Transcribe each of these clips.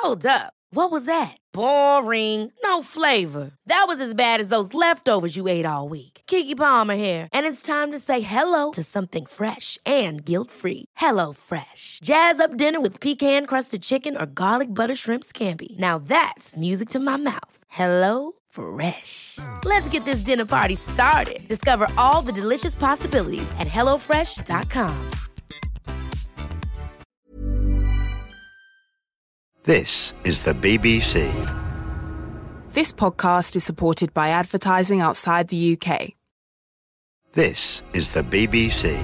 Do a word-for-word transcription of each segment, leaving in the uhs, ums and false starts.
Hold up. What was that? Boring. No flavor. That was as bad as those leftovers you ate all week. Keke Palmer here, and it's time to say hello to something fresh and guilt-free. Hello Fresh. Jazz up dinner with pecan-crusted chicken or garlic butter shrimp scampi. Now that's music to my mouth. Hello Fresh. Let's get this dinner party started. Discover all the delicious possibilities at hello fresh dot com. This is the B B C. This podcast is supported by advertising outside the U K. This is the B B C.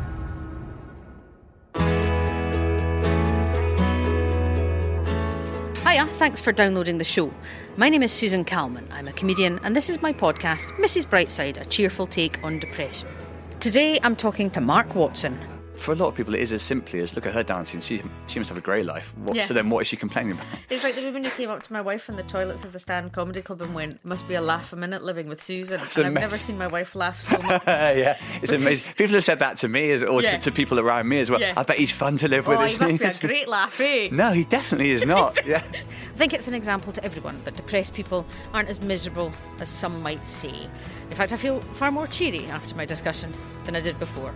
Hiya, thanks for downloading the show. My name is Susan Calman. I'm a comedian, and this is my podcast, Missus Brightside, a cheerful take on depression. Today, I'm talking to Mark Watson. For a lot of people, it is as simply as, look at her dancing, she she must have a great life. What, Yeah. So then what is she complaining about? It's like the woman who came up to my wife in the toilets of the Stand Comedy Club and went, must be a laugh a minute living with Susan. It's and I've amazing. never seen my wife laugh so much. Yeah, it's amazing. People have said that to me as, or Yeah. to, to people around me as well. Yeah. I bet he's fun to live with, Oh, he isn't must be a great laugh, eh? No, he definitely is not. Yeah. I think it's an example to everyone that depressed people aren't as miserable as some might say. In fact, I feel far more cheery after my discussion than I did before.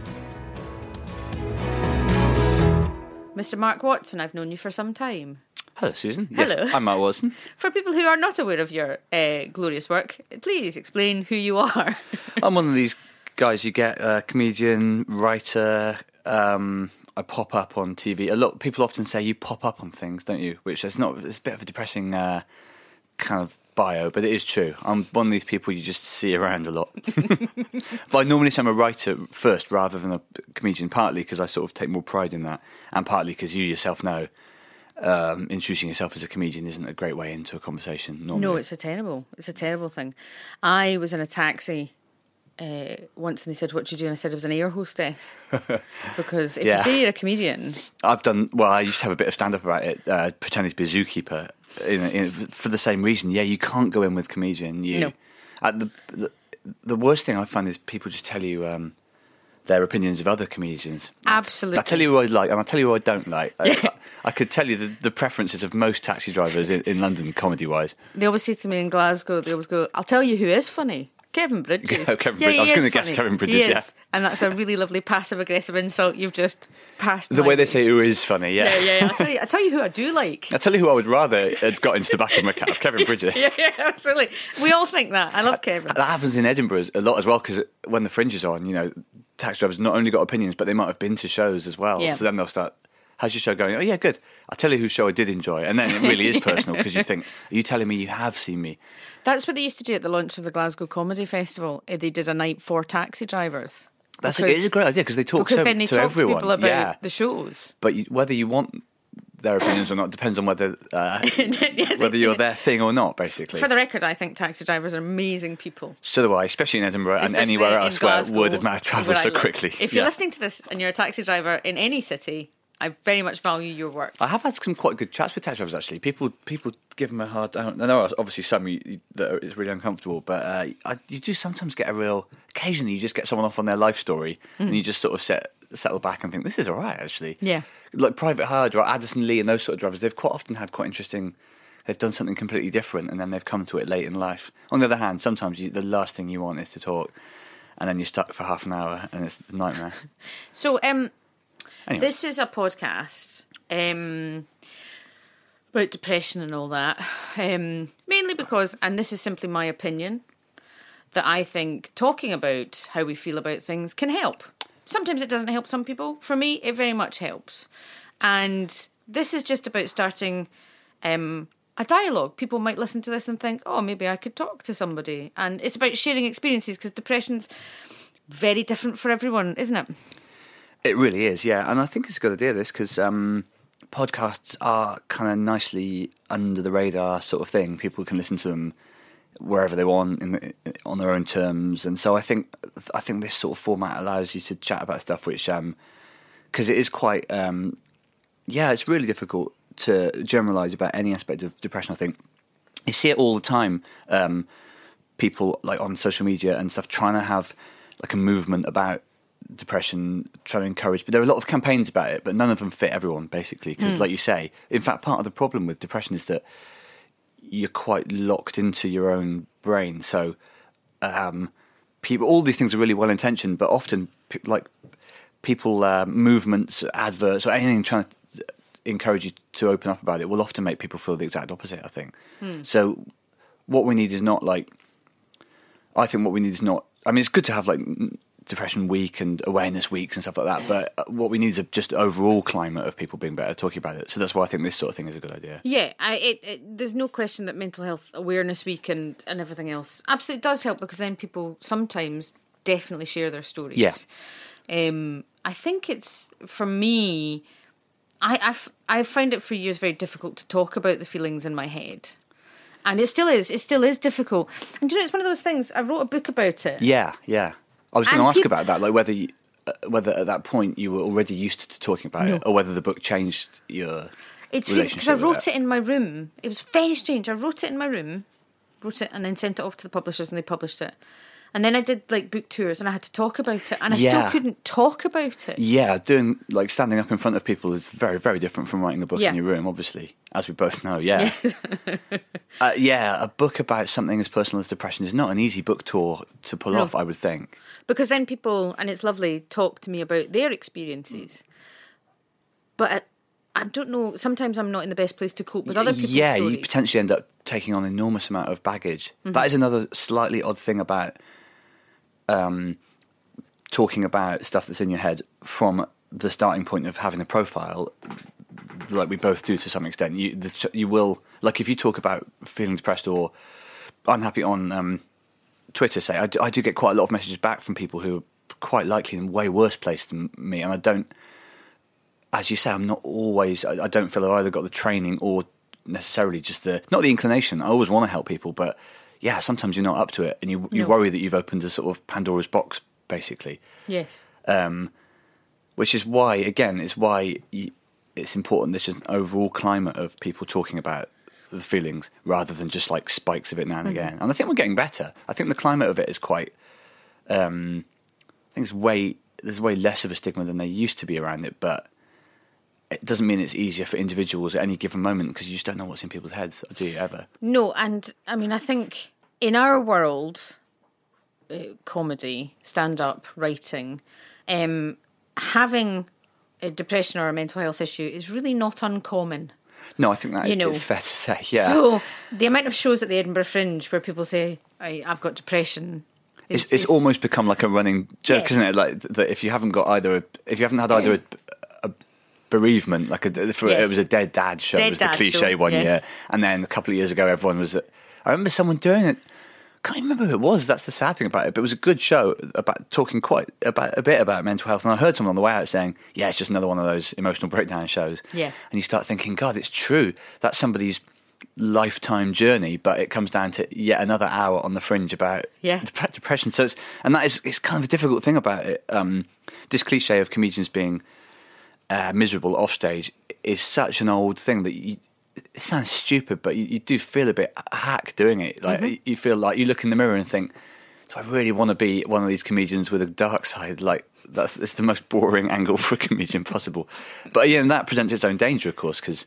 Mister Mark Watson, I've known you for some time. Hello, Susan. Hello. Yes, I'm Mark Watson. For people who are not aware of your uh, glorious work, please explain who you are. I'm one of these guys you get, uh, comedian, writer. Um, I pop up on T V. A lot people often say you pop up on things, don't you? Which is not. It's a bit of a depressing uh, kind of bio, but it is true. I'm one of these people you just see around a lot. But I normally say I'm a writer first rather than a comedian, partly because I sort of take more pride in that, and partly because you yourself know um, introducing yourself as a comedian isn't a great way into a conversation normally. No, it's a terrible, it's a terrible thing. I was in a taxi uh, once and they said, what do you do? And I said I was an air hostess. Because if Yeah. you say you're a comedian... I've done, well, I used to have a bit of stand-up about it, uh, pretending to be a zookeeper, in, in, for the same reason. Yeah, you can't go in with comedian. You, No. Uh, the, the, the worst thing I find is people just tell you um, their opinions of other comedians. Absolutely. I tell you who I like, and I tell you who I don't like. I, I, I could tell you the, the preferences of most taxi drivers in, in London, comedy-wise. They always say to me in Glasgow, they always go, I'll tell you who is funny. Kevin Bridges. Oh, Kevin Yeah, Bridges. I was he gonna is guess funny. Kevin Bridges, He is. yeah. And that's a really lovely passive-aggressive insult you've just passed. The my way they say who is funny, yeah. Yeah, yeah, yeah. I'll tell you, I'll tell you who I do like. I'll tell you who I would rather had got into the back of my cab, Kevin Bridges. Yeah, yeah, absolutely. We all think that. I love Kevin. That happens in Edinburgh a lot as well, because when the Fringe is on, you know, taxi drivers not only got opinions, but they might have been to shows as well. Yeah. So then they'll start, how's your show going? Oh, yeah, good. I'll tell you whose show I did enjoy. And then it really is personal, because you think, are you telling me you have seen me? That's what they used to do at the launch of the Glasgow Comedy Festival. Eh, They did a night for taxi drivers. That's a, Because- it is a great idea, because they talk Because so, then they to talk everyone. to people about yeah. the shows. But you, whether you want their opinions or not depends on whether uh, Yes, whether you're their thing or not, basically. For the record, I think taxi drivers are amazing people. So do I, especially in Edinburgh and Especially anywhere in else where Glasgow, word of mouth where travels I so live. quickly. If you're Yeah. listening to this and you're a taxi driver in any city, I very much value your work. I have had some quite good chats with taxi drivers, actually. People people give them a hard time. I know obviously some you, you, that are, it's really uncomfortable, but uh, I, you do sometimes get a real... Occasionally you just get someone off on their life story Mm. and you just sort of set, settle back and think, this is all right, actually. Yeah. Like Private Hard or Addison Lee and those sort of drivers, they've quite often had quite interesting... They've done something completely different and then they've come to it late in life. On the other hand, sometimes you, the last thing you want is to talk and then you're stuck for half an hour and it's a nightmare. So, um, Anyway. this is a podcast um, about depression and all that. Um, mainly because, and this is simply my opinion, that I think talking about how we feel about things can help. Sometimes it doesn't help some people. For me, it very much helps. And this is just about starting um, a dialogue. People might listen to this and think, oh, maybe I could talk to somebody. And it's about sharing experiences, because depression's very different for everyone, isn't it? It really is, yeah. And I think it's a good idea, this, because um, podcasts are kind of nicely under the radar sort of thing. People can listen to them wherever they want in the, on their own terms. And so I think I think this sort of format allows you to chat about stuff which, um, because it is quite, um, yeah, it's really difficult to generalise about any aspect of depression, I think. You see it all the time, um, people like on social media and stuff trying to have like a movement about depression, trying to encourage, but there are a lot of campaigns about it, but none of them fit everyone, basically, because Mm. like you say, in fact, part of the problem with depression is that you're quite locked into your own brain. So um, people, all these things are really well intentioned, but often pe- like people, uh, movements, adverts, or anything trying to encourage you to open up about it will often make people feel the exact opposite, I think. Mm. So what we need is not like, I think what we need is not, I mean, it's good to have like Depression Week and awareness weeks and stuff like that, but what we need is a just overall climate of people being better, talking about it. So that's why I think this sort of thing is a good idea. Yeah, I, it, it, there's no question that Mental Health Awareness Week and, and everything else absolutely does help, because then people sometimes definitely share their stories. Yeah. Um, I think it's, for me, I, I've, I've found it for years very difficult to talk about the feelings in my head. And it still is. It still is difficult. And do you know, it's one of those things, I wrote a book about it. Yeah, yeah. I was going to And ask peop- about that, like whether you, uh, whether at that point you were already used to talking about it, or whether the book changed your It's really, relationship because I with wrote it. it in my room. It was very strange. I wrote it in my room, wrote it and then sent it off to the publishers and they published it. And then I did like book tours and I had to talk about it, and I Yeah. still couldn't talk about it. Yeah, doing like standing up in front of people is very, very different from writing a book Yeah. in your room, obviously, as we both know. Yeah, uh, yeah, a book about something as personal as depression is not an easy book tour to pull No. off, I would think. Because then people, and it's lovely, talk to me about their experiences. But I, I don't know, sometimes I'm not in the best place to cope with other people's yeah, stories. you potentially end up taking on an enormous amount of baggage. Mm-hmm. That is another slightly odd thing about um, talking about stuff that's in your head from the starting point of having a profile, like we both do to some extent. You, the, you will, like if you talk about feeling depressed or unhappy on um, Twitter, say, I do, I do get quite a lot of messages back from people who are quite likely in way worse place than me, and I don't, as you say, I'm not always, I, I don't feel I've either got the training or necessarily just the, not the inclination. I always want to help people, but yeah, sometimes you're not up to it, and you you No. worry that you've opened a sort of Pandora's box, basically. Yes. Um, which is why, again, it's why you, it's important there's just an overall climate of people talking about the feelings rather than just like spikes of it now and Mm-hmm. again. And I think we're getting better. I think the climate of it is quite, um, I think it's way, there's way less of a stigma than there used to be around it, but it doesn't mean it's easier for individuals at any given moment, because you just don't know what's in people's heads, do you, ever? No, and I mean, I think in our world, uh, comedy, stand-up, writing, um, having a depression or a mental health issue is really not uncommon. No, I think that You know, is fair to say, yeah. So the amount of shows at the Edinburgh Fringe where people say, I, I've got depression. is- It's, it's is- almost become like a running joke, Yes. isn't it? Like that if you haven't got either, a, if you haven't had either a, a bereavement, like a, for, Yes. it was a dead dad show, Dead it was the dad cliche show, one yes. year, and then a couple of years ago, everyone was. I remember someone doing it. Can't even remember who it was. That's the sad thing about it. But it was a good show about talking quite about a bit about mental health. And I heard someone on the way out saying, "Yeah, it's just another one of those emotional breakdown shows." Yeah. And you start thinking, God, it's true. That's somebody's lifetime journey, but it comes down to yet another hour on the Fringe about Yeah. dep- depression. So, it's, and that is it's kind of a difficult thing about it. Um, this cliche of comedians being uh, miserable off stage is such an old thing that you, it sounds stupid, but you, you do feel a bit hack doing it. Like Mm-hmm. you feel like you look in the mirror and think, do I really want to be one of these comedians with a dark side? Like that's it's the most boring angle for a comedian possible. But yeah, and that presents its own danger, of course, because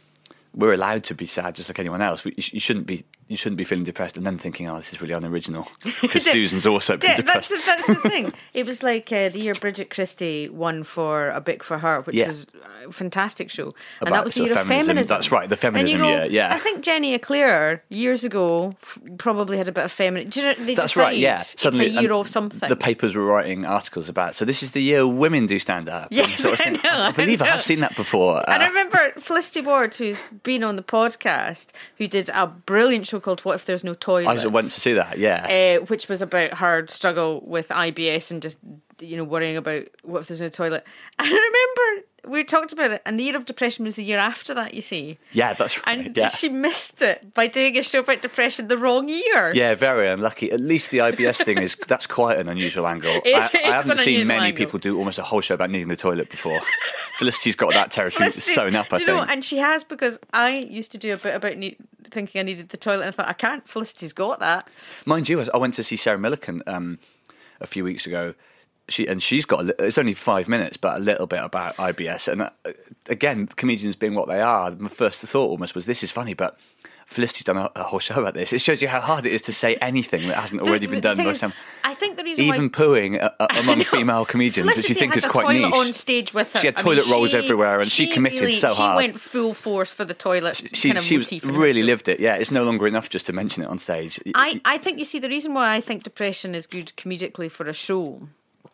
we're allowed to be sad just like anyone else. We, you, sh- you shouldn't be you shouldn't be feeling depressed and then thinking, oh, this is really unoriginal, because Susan's also been Yeah, that's, depressed. the- that's the thing. It was like uh, the year Bridget Christie won for A Bic for Her, which Yeah. was a fantastic show. and About that was the sort year of of feminism. feminism. That's right, the feminism And you go, year, yeah. I think Jenny Eclair, years ago, f- probably had a bit of feminism. Do you know, they That's decide right, yeah. It's a year and of something. The papers were writing articles about, so this is the year women do stand up. And Yes, sort of I think, know, I I believe I, know. have seen that before. And I Uh, remember Felicity Ward, who's been on the podcast, who did a brilliant show called What If There's No Toilet? I went to see that, yeah. uh, which was about her struggle with I B S and just, you know, worrying about what if there's no toilet. And I remember we talked about it, and the year of depression was the year after that, you see. yeah, that's right. And yeah. she missed it by doing a show about depression the wrong year. Yeah, very unlucky. At least the I B S thing is that's quite an unusual angle. It I, is I haven't an seen unusual many angle. people do almost a whole show about needing the toilet before. Felicity's got that territory Felicity, sewn up, I do you think. know, and she has, because I used to do a bit about need, thinking I needed the toilet, and I thought, I can't. Felicity's got that. Mind you, I went to see Sarah Millican um, a few weeks ago. she and she's got a li- it's only five minutes, but a little bit about I B S. And uh, again, comedians being what they are, my first thought almost was, this is funny, but Felicity's done a, a whole show about this. It shows you how hard it is to say anything that hasn't already the, been the done thing by is, some. I think the reason even why... pooing uh, uh, among female comedians, Felicity which you think had is a quite toilet niche. on stage with her. She had I toilet mean, rolls she, everywhere, and she, committed really, so hard. She went full force for the toilet. She, kind of she was motif in her really show. lived it. Yeah, it's no longer enough just to mention it on stage. I, I think, you see, the reason why I think depression is good comedically for a show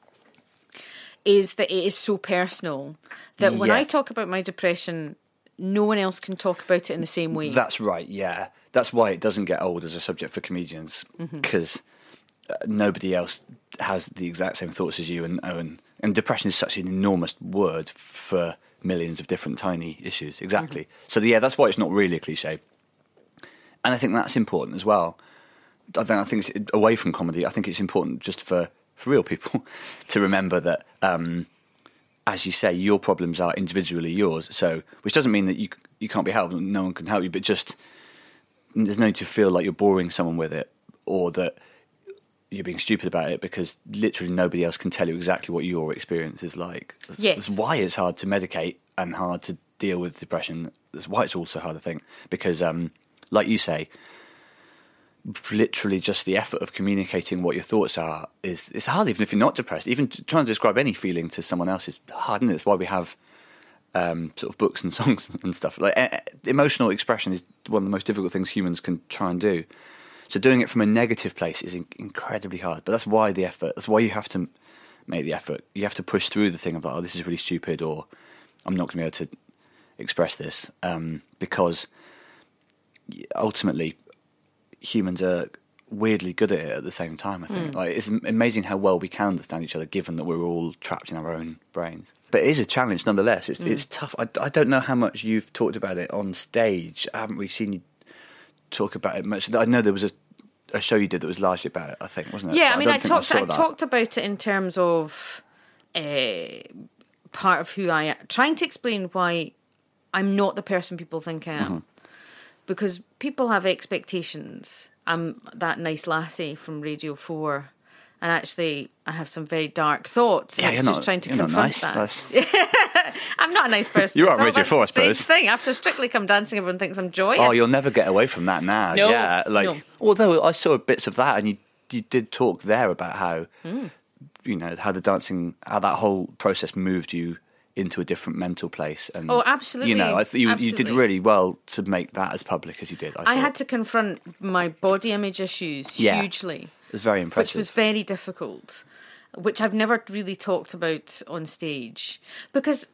is that it is so personal that when Yeah. I talk about my depression, no one else can talk about it in the same way. That's right, yeah. That's why it doesn't get old as a subject for comedians, because mm-hmm. uh, nobody else has the exact same thoughts as you. And, and, and depression is such an enormous word for millions of different tiny issues. Exactly. Mm-hmm. So, yeah, that's why it's not really a cliche. And I think that's important as well. I think, I think it's away from comedy. I think it's important just for, for real people to remember that, um, as you say, your problems are individually yours. So, which doesn't mean that you you can't be helped, no one can help you, but just there's no need to feel like you're boring someone with it or that you're being stupid about it, because literally nobody else can tell you exactly what your experience is like. Yes. That's why it's hard to medicate and hard to deal with depression. That's why it's also hard, I think, because, um, like you say, literally just the effort of communicating what your thoughts are is it's hard, even if you're not depressed. Even trying to describe any feeling to someone else is hard, and it's why we have um, sort of books and songs and stuff. Like uh, emotional expression is one of the most difficult things humans can try and do. So doing it from a negative place is in- incredibly hard. But that's why the effort. That's why you have to make the effort. You have to push through the thing of like, oh, this is really stupid, or I'm not going to be able to express this, um, because ultimately humans are weirdly good at it at the same time, I think. Mm. Like, it's amazing how well we can understand each other, given that we're all trapped in our own brains. But it is a challenge nonetheless. It's, mm. it's tough. I, I don't know how much you've talked about it on stage. I haven't really seen you talk about it much. I know there was a, a show you did that was largely about it, I think, wasn't it? Yeah, but I mean, I, I talked I I talked about it in terms of uh, part of who I am. Trying to explain why I'm not the person people think I am. Mm-hmm. Because people have expectations. I'm that nice lassie from Radio four, and actually I have some very dark thoughts. Yeah, and you're just not, trying to you're confront not nice. that. I'm not a nice person. You are on all. Radio That's four, I the strange suppose. thing. After Strictly Come Dancing, everyone thinks I'm joyous. Oh, you'll never get away from that now. No, yeah, like no. although I saw bits of that, and you you did talk there about how mm. you know how the dancing, how that whole process moved you into a different mental place. And oh, absolutely. You know, I th- you, you did absolutely. really well to make that as public as you did. I, I had to confront my body image issues Yeah. hugely. It was very impressive. Which was very difficult, which I've never really talked about on stage, because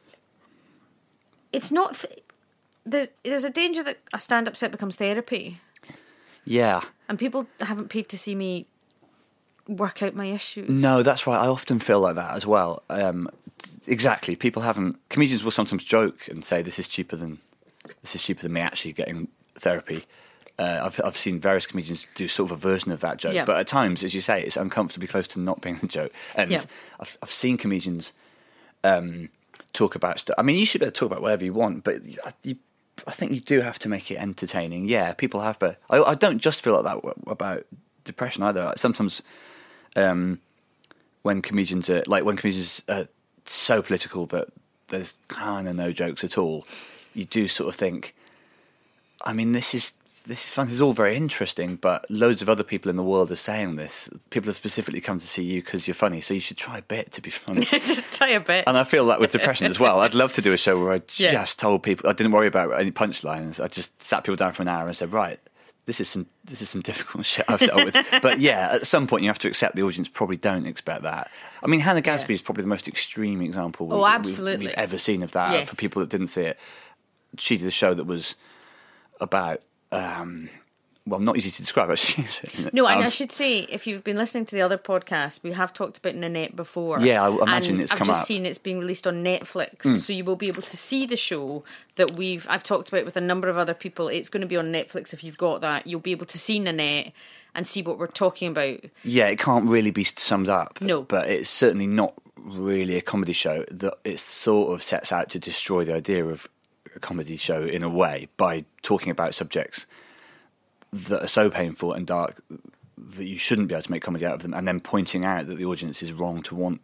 it's not... Th- there's, there's a danger that a stand-up set becomes therapy. Yeah. And people haven't paid to see me work out my issues. No, that's right. I often feel like that as well. Um, exactly. People haven't... Comedians will sometimes joke and say, this is cheaper than this is cheaper than me actually getting therapy. Uh, I've I've seen various comedians do sort of a version of that joke. Yeah. But at times, as you say, it's uncomfortably close to not being the joke. And Yeah. I've, I've seen comedians um, talk about stuff. I mean, you should be able to talk about whatever you want, but you, I think you do have to make it entertaining. Yeah, people have... But I, I don't just feel like that about depression either. Sometimes... Um, when comedians are like when comedians are so political that there's kind of no jokes at all, you do sort of think, I mean, this is this is fun. This is all very interesting, but loads of other people in the world are saying this. People have specifically come to see you because you're funny, so you should try a bit to be funny. Try a bit. And I feel that with depression as well. I'd love to do a show where I Yeah. just told people, I didn't worry about any punchlines. I just sat people down for an hour and said, right, this is some this is some difficult shit I've dealt with. But yeah, at some point you have to accept the audience probably don't expect that. I mean, Hannah Gadsby Yeah. is probably the most extreme example Oh, we, absolutely. we've, we've ever seen of that. Yes. For people that didn't see it, she did a show that was about, um, well, not easy to describe actually. Is it? No, and Um, I should say, if you've been listening to the other podcast, we have talked about Nanette before. Yeah, I imagine and it's I've come just up. seen it's being released on Netflix, mm. so you will be able to see the show that we've I've talked about with a number of other people. It's going to be on Netflix. If you've got that, you'll be able to see Nanette and see what we're talking about. Yeah, it can't really be summed up. No. But it's certainly not really a comedy show. That it sort of sets out to destroy the idea of a comedy show in a way by talking about subjects that are so painful and dark that you shouldn't be able to make comedy out of them, and then pointing out that the audience is wrong to want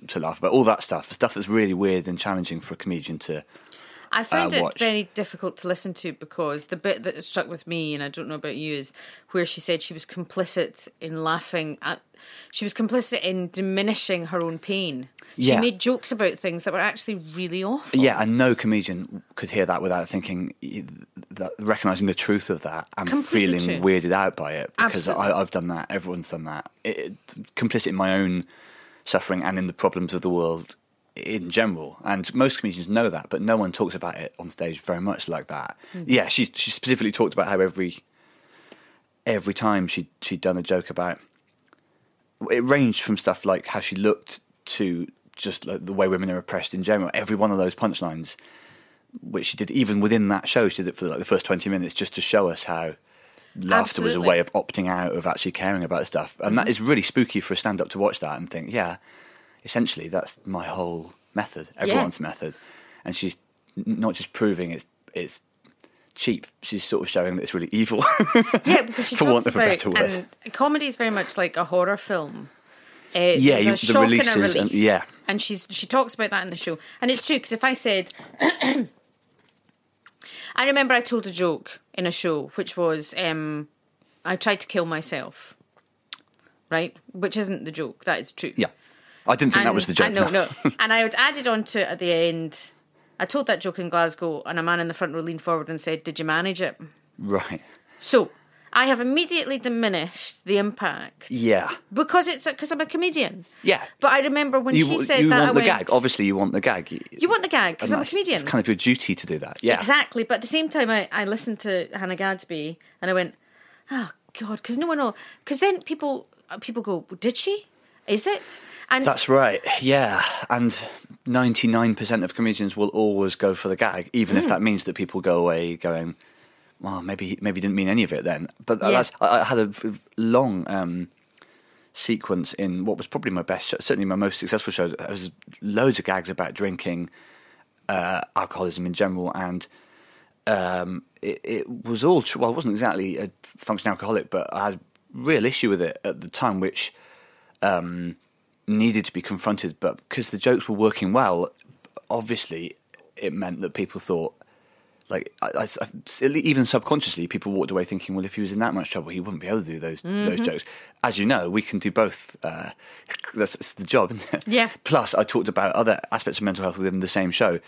to laugh about. All that stuff, the stuff that's really weird and challenging for a comedian to I found uh, it watch. very difficult to listen to because the bit that struck with me, and I don't know about you, is where she said she was complicit in laughing at, she was complicit in diminishing her own pain. She Yeah. made jokes about things that were actually really awful. Yeah, and no comedian could hear that without thinking, that, recognising the truth of that and Completely feeling true. weirded out by it. Because Absolutely. I, I've done that, everyone's done that. It, it, complicit in my own suffering and in the problems of the world in general. And most comedians know that, but no one talks about it on stage very much like that. Mm. Yeah, she she specifically talked about how every every time she she'd done a joke about, it ranged from stuff like how she looked to just like the way women are oppressed in general. Every one of those punchlines, which she did even within that show, she did it for like the first twenty minutes just to show us how laughter was a Absolutely. way of opting out of actually caring about stuff. And mm-hmm. that is really spooky for a stand-up to watch that and think, yeah, essentially that's my whole method, everyone's yeah. method. And she's not just proving it's it's cheap, she's sort of showing that it's really evil. Yeah, because she for talks want of a about, better word. and comedy is very much like a horror film. Uh, yeah, there's you, a the shock releases, and a release. and, yeah. And she's she talks about that in the show. And it's true, because if I said... I remember I told a joke in a show, which was, um, I tried to kill myself, right? Which isn't the joke, that is true. Yeah. I didn't think and, that was the joke. No, no. And I would added on to it at the end. I told that joke in Glasgow, and a man in the front row leaned forward and said, "Did you manage it?" Right. So I have immediately diminished the impact. Yeah. Because it's because I'm a comedian. Yeah. But I remember when you, she said you that, want I the went, gag. Obviously, you want the gag. You, you want the gag because I'm a comedian. It's kind of your duty to do that. Yeah. Exactly. But at the same time, I, I listened to Hannah Gadsby and I went, oh God, because no one will. Because then people people go, did she? Is it? And that's right. Yeah. And ninety-nine percent of comedians will always go for the gag, even mm. if that means that people go away going, well, maybe maybe he didn't mean any of it then. But yeah. that's, I, I had a long um, sequence in what was probably my best show, certainly my most successful show. There was loads of gags about drinking, uh, alcoholism in general, and um, it, it was all true. Well, I wasn't exactly a functioning alcoholic, but I had a real issue with it at the time, which um, needed to be confronted. But because the jokes were working well, obviously it meant that people thought, like, I, I, I, even subconsciously, people walked away thinking, well, if he was in that much trouble, he wouldn't be able to do those mm-hmm. those jokes. As you know, we can do both. Uh, that's, that's the job, isn't it? Yeah. Plus, I talked about other aspects of mental health within the same show,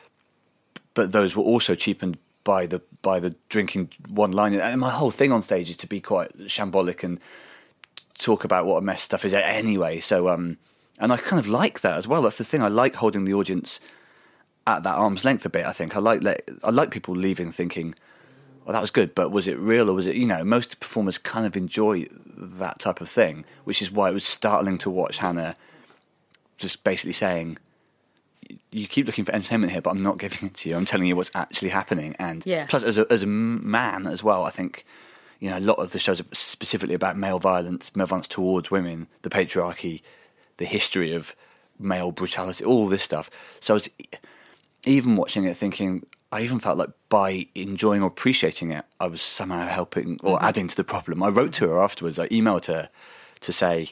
but those were also cheapened by the by the drinking one line. And my whole thing on stage is to be quite shambolic and talk about what a mess stuff is anyway. So, um, and I kind of like that as well. That's the thing. I like holding the audience at that arm's length a bit. I think I like I like people leaving thinking, well, that was good, but was it real or was it, you know, most performers kind of enjoy that type of thing, which is why it was startling to watch Hannah just basically saying, you keep looking for entertainment here, but I'm not giving it to you. I'm telling you what's actually happening. And yeah. plus, as a, as a man as well, I think, you know, a lot of the shows are specifically about male violence, male violence towards women, the patriarchy, the history of male brutality, all this stuff. So I was even watching it thinking, I even felt like by enjoying or appreciating it, I was somehow helping or mm-hmm. adding to the problem. I wrote to her afterwards, I emailed her to say,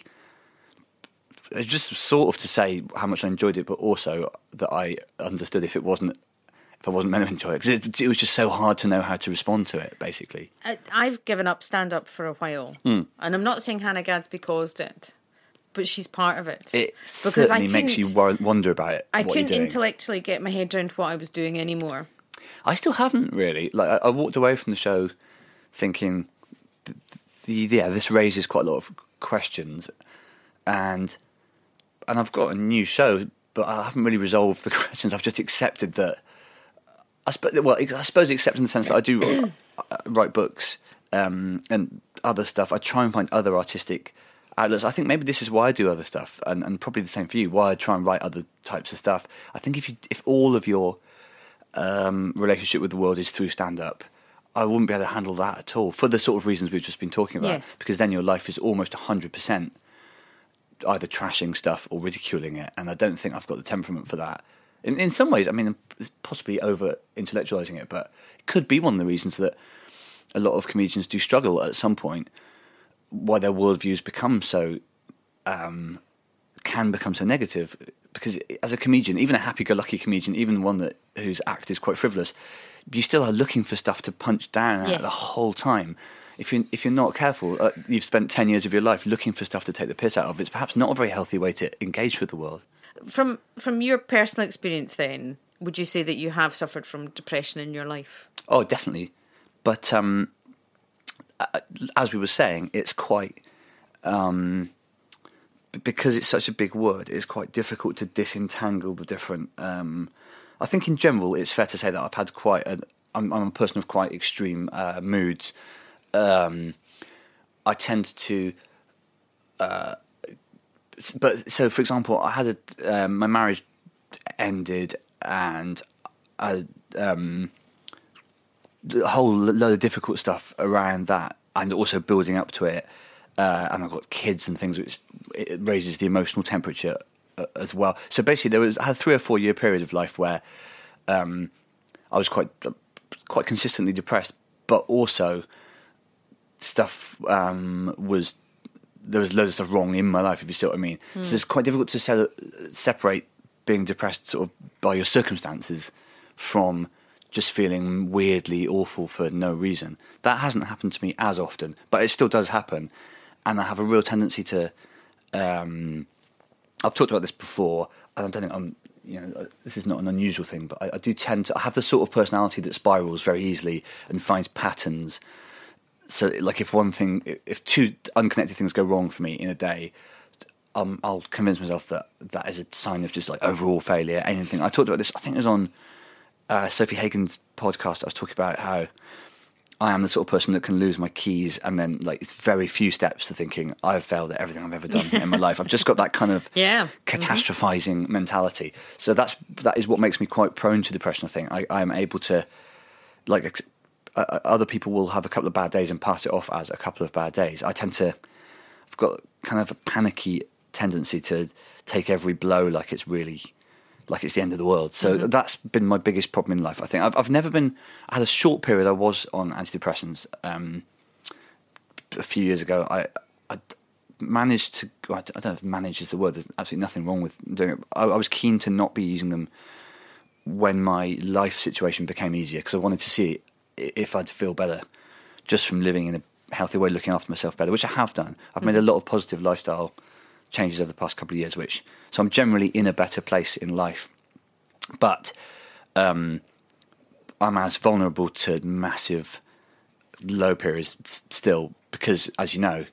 just sort of to say how much I enjoyed it, but also that I understood if it wasn't, if I wasn't meant to enjoy it, because it, it was just so hard to know how to respond to it, basically. I've given up stand-up for a while, mm. and I'm not saying Hannah Gadsby caused it, but she's part of it. It because certainly makes you wonder about it. I what couldn't you're doing. intellectually get my head around what I was doing anymore. I still haven't really. Like I, I walked away from the show thinking, the, the, yeah, this raises quite a lot of questions, and and I've got a new show, but I haven't really resolved the questions. I've just accepted that. I suppose, well, I suppose accept in the sense that I do write, write books um, and other stuff. I try and find other artistic outlets. I think maybe this is why I do other stuff, and, and probably the same for you, why I try and write other types of stuff. I think if you, if all of your um, relationship with the world is through stand-up, I wouldn't be able to handle that at all, for the sort of reasons we've just been talking about. Yes. Because then your life is almost one hundred percent either trashing stuff or ridiculing it, and I don't think I've got the temperament for that. In, in some ways, I mean, it's possibly over-intellectualising it, but it could be one of the reasons that a lot of comedians do struggle at some point, why their worldviews become so um, can become so negative. Because as a comedian, even a happy-go-lucky comedian, even one that whose act is quite frivolous, you still are looking for stuff to punch down at Yes. the whole time. If you if you're not careful, uh, you've spent ten years of your life looking for stuff to take the piss out of. It's perhaps not a very healthy way to engage with the world. From from your personal experience, then, would you say that you have suffered from depression in your life? Oh, definitely. But um, uh, as we were saying, it's quite um, b- because it's such a big word. It's quite difficult to disentangle the different. Um, I think in general, it's fair to say that I've had quite. A, I'm, I'm a person of quite extreme uh, moods. Um, I tend to, uh, but so for example, I had a um, my marriage ended, and I, um, a whole load of difficult stuff around that, and also building up to it, uh, and I've got kids and things, which it raises the emotional temperature uh, as well. So basically, there was I had a three or four year period of life where um, I was quite quite consistently depressed, but also stuff um, was there was loads of stuff wrong in my life, if you see what I mean. Mm. So it's quite difficult to se- separate being depressed sort of by your circumstances from just feeling weirdly awful for no reason. That hasn't happened to me as often, but it still does happen, and I have a real tendency to. Um, I've talked about this before, and I don't think I'm. You know, this is not an unusual thing, but I, I do tend to. I have the sort of personality that spirals very easily and finds patterns. So, like, if one thing, if two unconnected things go wrong for me in a day, um, I'll convince myself that that is a sign of just like overall failure. Anything. I talked about this. I think it was on uh, Sophie Hagen's podcast. I was talking about how I am the sort of person that can lose my keys, and then like it's very few steps to thinking I've failed at everything I've ever done in my life. I've just got that kind of yeah. catastrophizing mm-hmm. mentality. So that's that is what makes me quite prone to depression. I think I am able to like. Uh, other people will have a couple of bad days and pass it off as a couple of bad days. I tend to, I've got kind of a panicky tendency to take every blow like it's really, like it's the end of the world. So mm-hmm. that's been my biggest problem in life. I think I've, I've never been, I had a short period I was on antidepressants um, a few years ago. I, I managed to, I don't know if manage is the word, there's absolutely nothing wrong with doing it. I, I was keen to not be using them when my life situation became easier, because I wanted to see if I'd feel better just from living in a healthy way, looking after myself better, which I have done. I've made a lot of positive lifestyle changes over the past couple of years, which so I'm generally in a better place in life. But um, I'm as vulnerable to massive low periods still, because, as you know,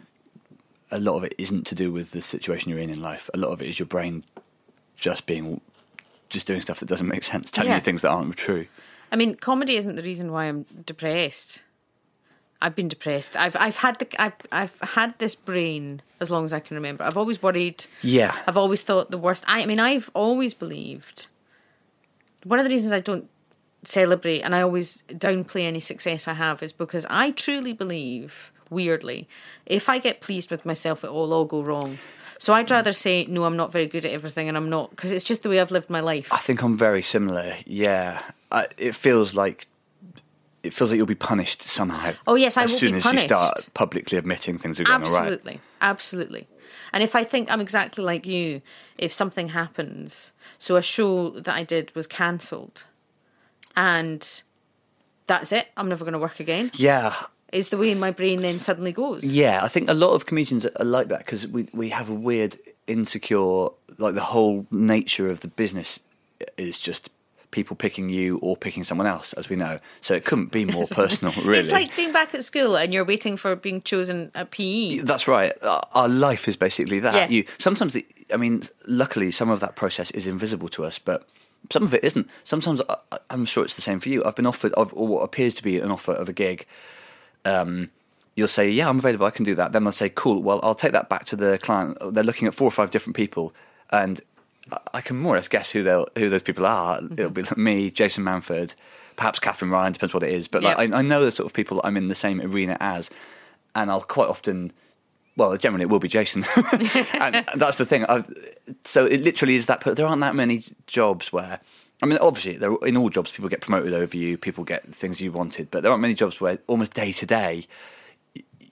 a lot of it isn't to do with the situation you're in in life. A lot of it is your brain just being, just doing stuff that doesn't make sense, telling yeah. you things that aren't true. I mean, comedy isn't the reason why I'm depressed. I've been depressed. I've I've had the I've I've had this brain as long as I can remember. I've always worried. Yeah. I've always thought the worst. I, I mean, I've always believed. One of the reasons I don't celebrate and I always downplay any success I have is because I truly believe, weirdly, if I get pleased with myself, it will all go wrong. So I'd rather say, no, I'm not very good at everything, and I'm not, because it's just the way I've lived my life. I think I'm very similar, yeah. I, it feels like it feels like you'll be punished somehow. Oh, yes, I as will soon be as punished. you start publicly admitting things are going all right. Absolutely, absolutely. And if I think I'm exactly like you, if something happens, so a show that I did was cancelled, and that's it, I'm never going to work again. Yeah. Is the way my brain then suddenly goes. Yeah, I think a lot of comedians are like that because we we have a weird insecure, like the whole nature of the business is just people picking you or picking someone else, as we know. So it couldn't be more personal, really. It's like being back at school and you're waiting for being chosen at P E. That's right. Our, our life is basically that. Yeah. You sometimes, the, I mean, luckily some of that process is invisible to us, but some of it isn't. Sometimes I, I'm sure it's the same for you. I've been offered, of, or what appears to be an offer of a gig. Um, you'll say, yeah, I'm available, I can do that. Then they'll say, cool, well, I'll take that back to the client. They're looking at four or five different people, and I can more or less guess who they'll who those people are. Mm-hmm. It'll be like me, Jason Manford, perhaps Catherine Ryan, depends what it is. But yep. like, I, I know the sort of people I'm in the same arena as, and I'll quite often, well, generally it will be Jason. And that's the thing. I've, so it literally is that, there aren't that many jobs where, I mean, obviously, there, in all jobs, people get promoted over you, people get things you wanted, but there aren't many jobs where almost day to day,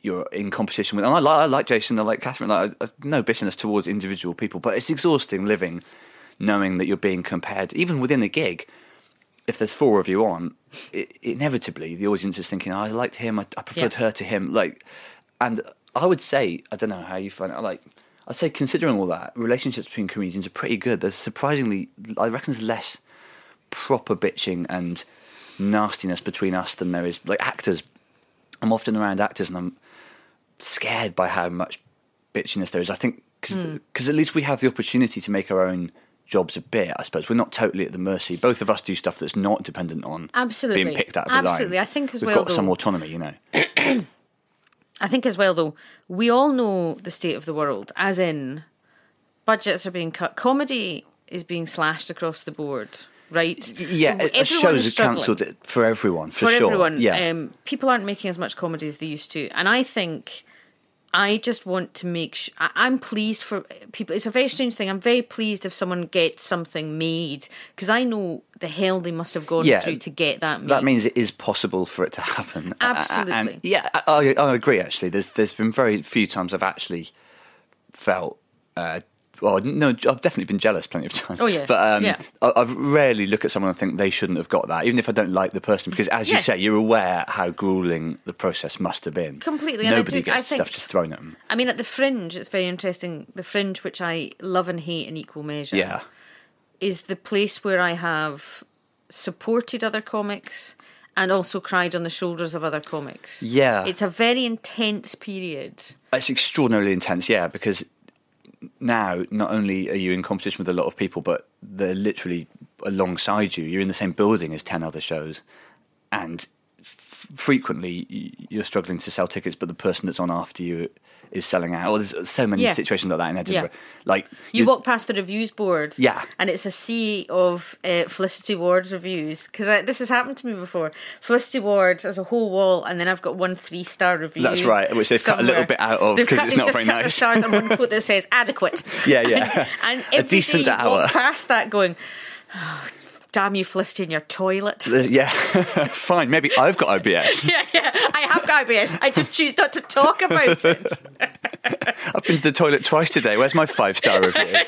you're in competition with. And I like, I like Jason, I like Catherine. Like, I, I, no bitterness towards individual people, but it's exhausting living knowing that you're being compared, even within a gig. If there's four of you on, it, inevitably the audience is thinking, oh, I liked him, I, I preferred yeah. her to him. Like, and I would say, I don't know how you find it, like, I'd say considering all that, relationships between comedians are pretty good. There's surprisingly, I reckon there's less proper bitching and nastiness between us than there is, like, actors. I'm often around actors and I'm scared by how much bitchiness there is. I think, because mm. at least we have the opportunity to make our own jobs a bit, I suppose. We're not totally at the mercy. Both of us do stuff that's not dependent on Absolutely. being picked out of the line. Absolutely. I think as We've well, got though, some autonomy, you know. I think as well, though, we all know the state of the world, as in budgets are being cut. Comedy is being slashed across the board, right? Yeah, Everyone shows is are cancelled for everyone, for, for sure. everyone. Yeah. Um, people aren't making as much comedy as they used to. And I think... I just want to make sure... I'm pleased for people. It's a very strange thing. I'm very pleased if someone gets something made, because I know the hell they must have gone yeah, through to get that made. That means it is possible for it to happen. Absolutely. And yeah, I, I agree, actually. There's There's been very few times I've actually felt... Uh, well, no, I've definitely been jealous plenty of times. Oh, yeah. But um, yeah. I, I've rarely look at someone and think they shouldn't have got that, even if I don't like the person, because as you yes. say, you're aware how gruelling the process must have been. Completely. Nobody and I do, gets I think, stuff just thrown at them. I mean, at the Fringe, it's very interesting. The Fringe, which I love and hate in equal measure, Yeah. is the place where I have supported other comics and also cried on the shoulders of other comics. Yeah. It's a very intense period. It's extraordinarily intense, yeah, because now not only are you in competition with a lot of people, but they're literally alongside you. You're in the same building as ten other shows, and f- frequently you're struggling to sell tickets, but the person that's on after you is selling out. Or there's so many yeah. situations like that in Edinburgh. Yeah. Like you walk past the reviews board, yeah, and it's a sea of uh, Felicity Ward's reviews, because this has happened to me before. Felicity Ward has a whole wall, and then I've got one three star review. That's right, which they've somewhere. cut a little bit out of because it's not just very cut nice. The stars on one quote that says adequate. Yeah, yeah, and, and a every decent day you hour. walk past that going, oh, damn you, Felicity, in your toilet. Yeah, fine. Maybe I've got I B S. yeah, yeah, I have got I B S. I just choose not to talk about it. I've been to the toilet twice today. Where's my five star review? It,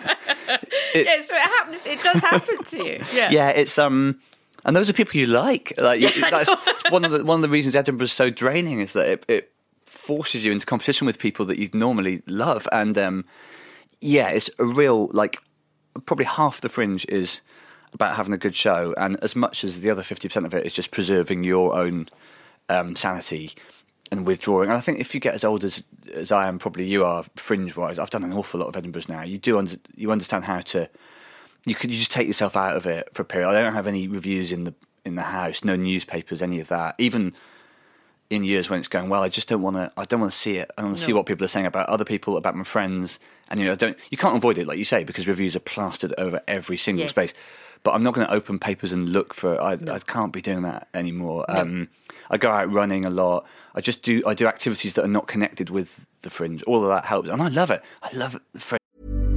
yeah, so it happens. It does happen to you. Yeah, yeah. It's um, and those are people you like. Like yeah, that's one of the one of the reasons Edinburgh is so draining, is that it, it forces you into competition with people that you'd normally love, and um, yeah, it's a real, like, probably half the Fringe is about having a good show, and as much as the other fifty percent of it is just preserving your own um, sanity and withdrawing. And I think if you get as old as as I am, probably you are, Fringe-wise, I've done an awful lot of Edinburghs now. You do under, you understand how to. You could you just take yourself out of it for a period. I don't have any reviews in the in the house, no newspapers, any of that. Even in years when it's going well, I just don't want to. I don't want to see it. I don't want to no. see what people are saying about other people, about my friends, and you know, I don't. You can't avoid it, like you say, because reviews are plastered over every single yes. space. But I'm not going to open papers and look for. I, no. I can't be doing that anymore. No. Um, I go out running a lot. I just do. I do activities that are not connected with the Fringe. All of that helps, and I love it. I love it. The Fringe.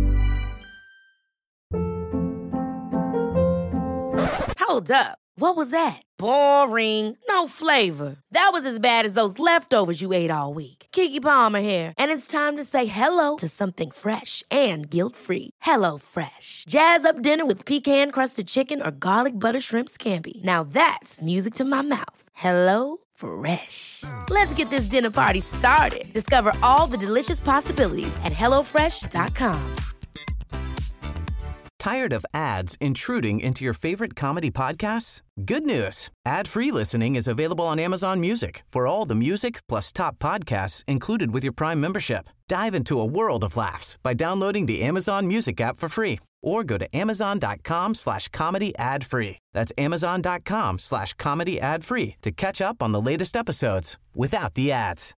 Hold up. What was that? Boring. No flavor. That was as bad as those leftovers you ate all week. Keke Palmer here, and it's time to say hello to something fresh and guilt-free. Hello Fresh. Jazz up dinner with pecan-crusted chicken or garlic butter shrimp scampi. Now that's music to my mouth. Hello Fresh. Let's get this dinner party started. Discover all the delicious possibilities at hello fresh dot com. Tired of ads intruding into your favorite comedy podcasts? Good news. Ad-free listening is available on Amazon Music for all the music plus top podcasts included with your Prime membership. Dive into a world of laughs by downloading the Amazon Music app for free or go to amazon.com slash comedy ad free. That's amazon.com slash comedy ad free to catch up on the latest episodes without the ads.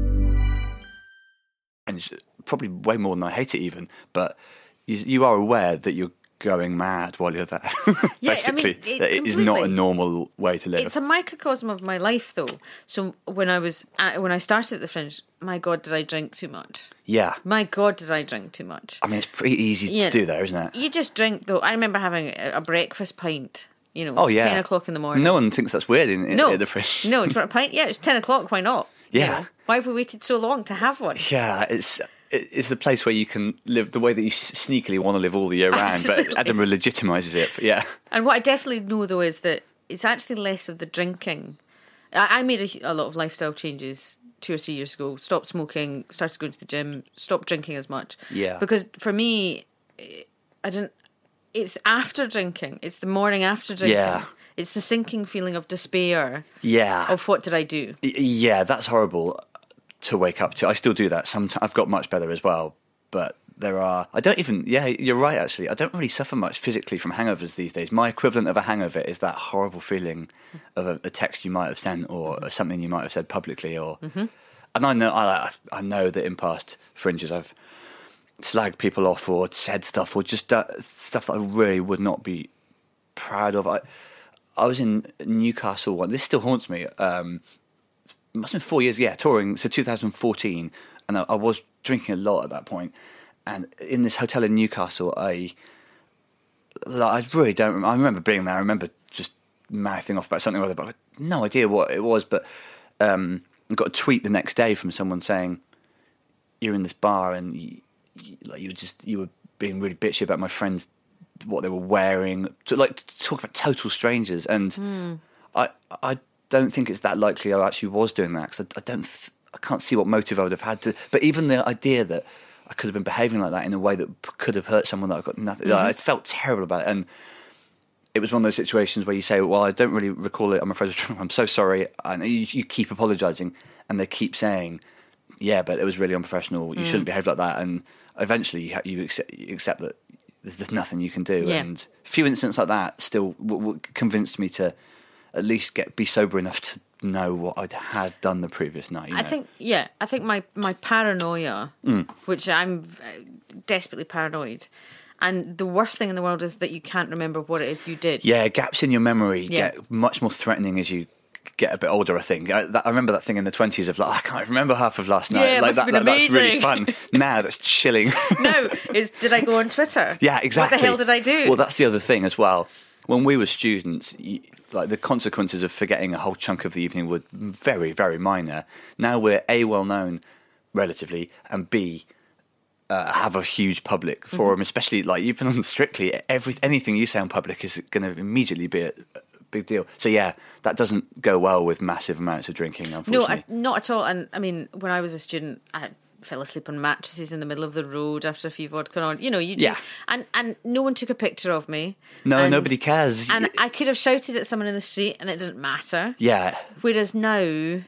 And probably way more than I hate it even, but you, you are aware that you're going mad while you're there. Yeah, basically, I mean, it, that it is not a normal way to live. It's a microcosm of my life, though. So when I was at, when I started at the Fringe, my God, did I drink too much? Yeah. My God, did I drink too much? I mean, it's pretty easy yeah. to do there, isn't it? You just drink, though. I remember having a, a breakfast pint. You know, oh, yeah. ten o'clock in the morning. No one thinks that's weird in, in no. at the Fringe. No, do you want a pint? Yeah, it's ten o'clock. Why not? Yeah. You know? Why have we waited so long to have one? Yeah, it's it's the place where you can live the way that you sneakily want to live all the year round, Absolutely. but Edinburgh legitimises it. Yeah. And what I definitely know, though, is that it's actually less of the drinking. I, I made a, a lot of lifestyle changes two or three years ago. Stopped smoking, started going to the gym, stopped drinking as much. Yeah. Because for me, I didn't... It's after drinking. It's the morning after drinking. Yeah. It's the sinking feeling of despair. Yeah. Of what did I do? Y- Yeah, that's horrible to wake up to. I still do that sometimes. I've got much better as well, but there are... I don't even... Yeah, you're right, actually. I don't really suffer much physically from hangovers these days. My equivalent of a hangover is that horrible feeling of a, a text you might have sent or, or something you might have said publicly. Or, mm-hmm. And I know, I, I know that in past fringes I've slagged people off or said stuff or just uh, stuff that I really would not be proud of. I, I was in Newcastle one. This still haunts me. Um, must have been four years, yeah, touring. So two thousand fourteen, and I, I was drinking a lot at that point. And in this hotel in Newcastle, I, like, I really don't. I remember being there. I remember just mouthing off about something or other, but I had no idea what it was. But um, I got a tweet the next day from someone saying, "You're in this bar, and you, you, like you were just you were being really bitchy about my friends, what they were wearing, to like to talk about total strangers." And mm. I I don't think it's that likely I actually was doing that, because I, I don't th- I can't see what motive I would have had to. But even the idea that I could have been behaving like that in a way that p- could have hurt someone that I got nothing. Mm-hmm. I felt terrible about it, and it was one of those situations where you say, "Well, I don't really recall it. I'm afraid I'm so sorry," and you, you keep apologising, and they keep saying, "Yeah, but it was really unprofessional. You mm. shouldn't behave like that." And eventually, you, ha- you, accept, you accept that there's just nothing you can do. Yeah. And a few incidents like that still w- w- convinced me to at least get be sober enough to know what I had done the previous night. You know? I think, yeah, I think my, my paranoia, mm. which I'm desperately paranoid, and the worst thing in the world is that you can't remember what it is you did. Yeah, gaps in your memory Yeah. get much more threatening as you get a bit older, I think. I, that, I remember that thing in the twenties of like, I can't remember half of last night. Yeah, it like must that, have been that, that's really amazing. fun. Now that's chilling. No, is did I go on Twitter? Yeah, exactly. What the hell did I do? Well, that's the other thing as well. When we were students, you, like the consequences of forgetting a whole chunk of the evening were very, very minor. Now we're A, well known relatively, and B, uh, have a huge public forum, mm-hmm. especially like even on Strictly, every anything you say on public is going to immediately be a, a big deal. So yeah, that doesn't go well with massive amounts of drinking, unfortunately. No, I, not at all. And I mean, when I was a student, I fell asleep on mattresses in the middle of the road after a few vodka on. You know, you do. Yeah. And, and no one took a picture of me. No, and, nobody cares. And I could have shouted at someone in the street and it didn't matter. Yeah. Whereas now,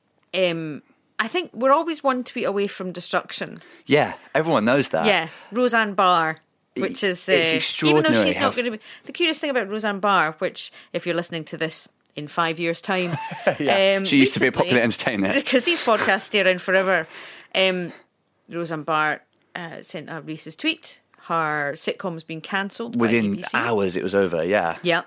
um, I think we're always one tweet away from destruction. Yeah, everyone knows that. Yeah, Roseanne Barr, which is... Uh, It's extraordinary. Even though she's how not going to be... The curious thing about Roseanne Barr, which, if you're listening to this in five years' time... yeah, um, she used to be a recently- popular entertainer. Because these podcasts stay around forever. Um, Roseanne Barr uh, sent a Reese's tweet. Her sitcom's been cancelled by B Within B C. hours, it was over, yeah. Yeah.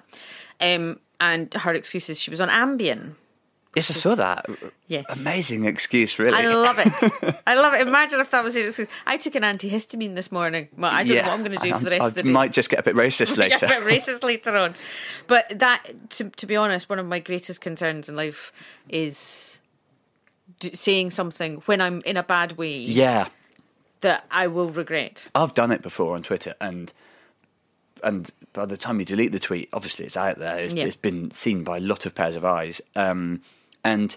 Um, and her excuse is she was on Ambien. Yes, I saw that. Yes. Amazing excuse, really. I love it. I love it. Imagine if that was your excuse. I took an antihistamine this morning. Well, I don't Yeah, know what I'm going to do for the I- rest of the I day. might just get a bit racist later. Yeah, a bit racist later on. But that, to, to be honest, one of my greatest concerns in life is d- saying something when I'm in a bad way Yeah, that I will regret. I've done it before on Twitter, and and by the time you delete the tweet, obviously it's out there. It's, Yeah. it's been seen by a lot of pairs of eyes, um, and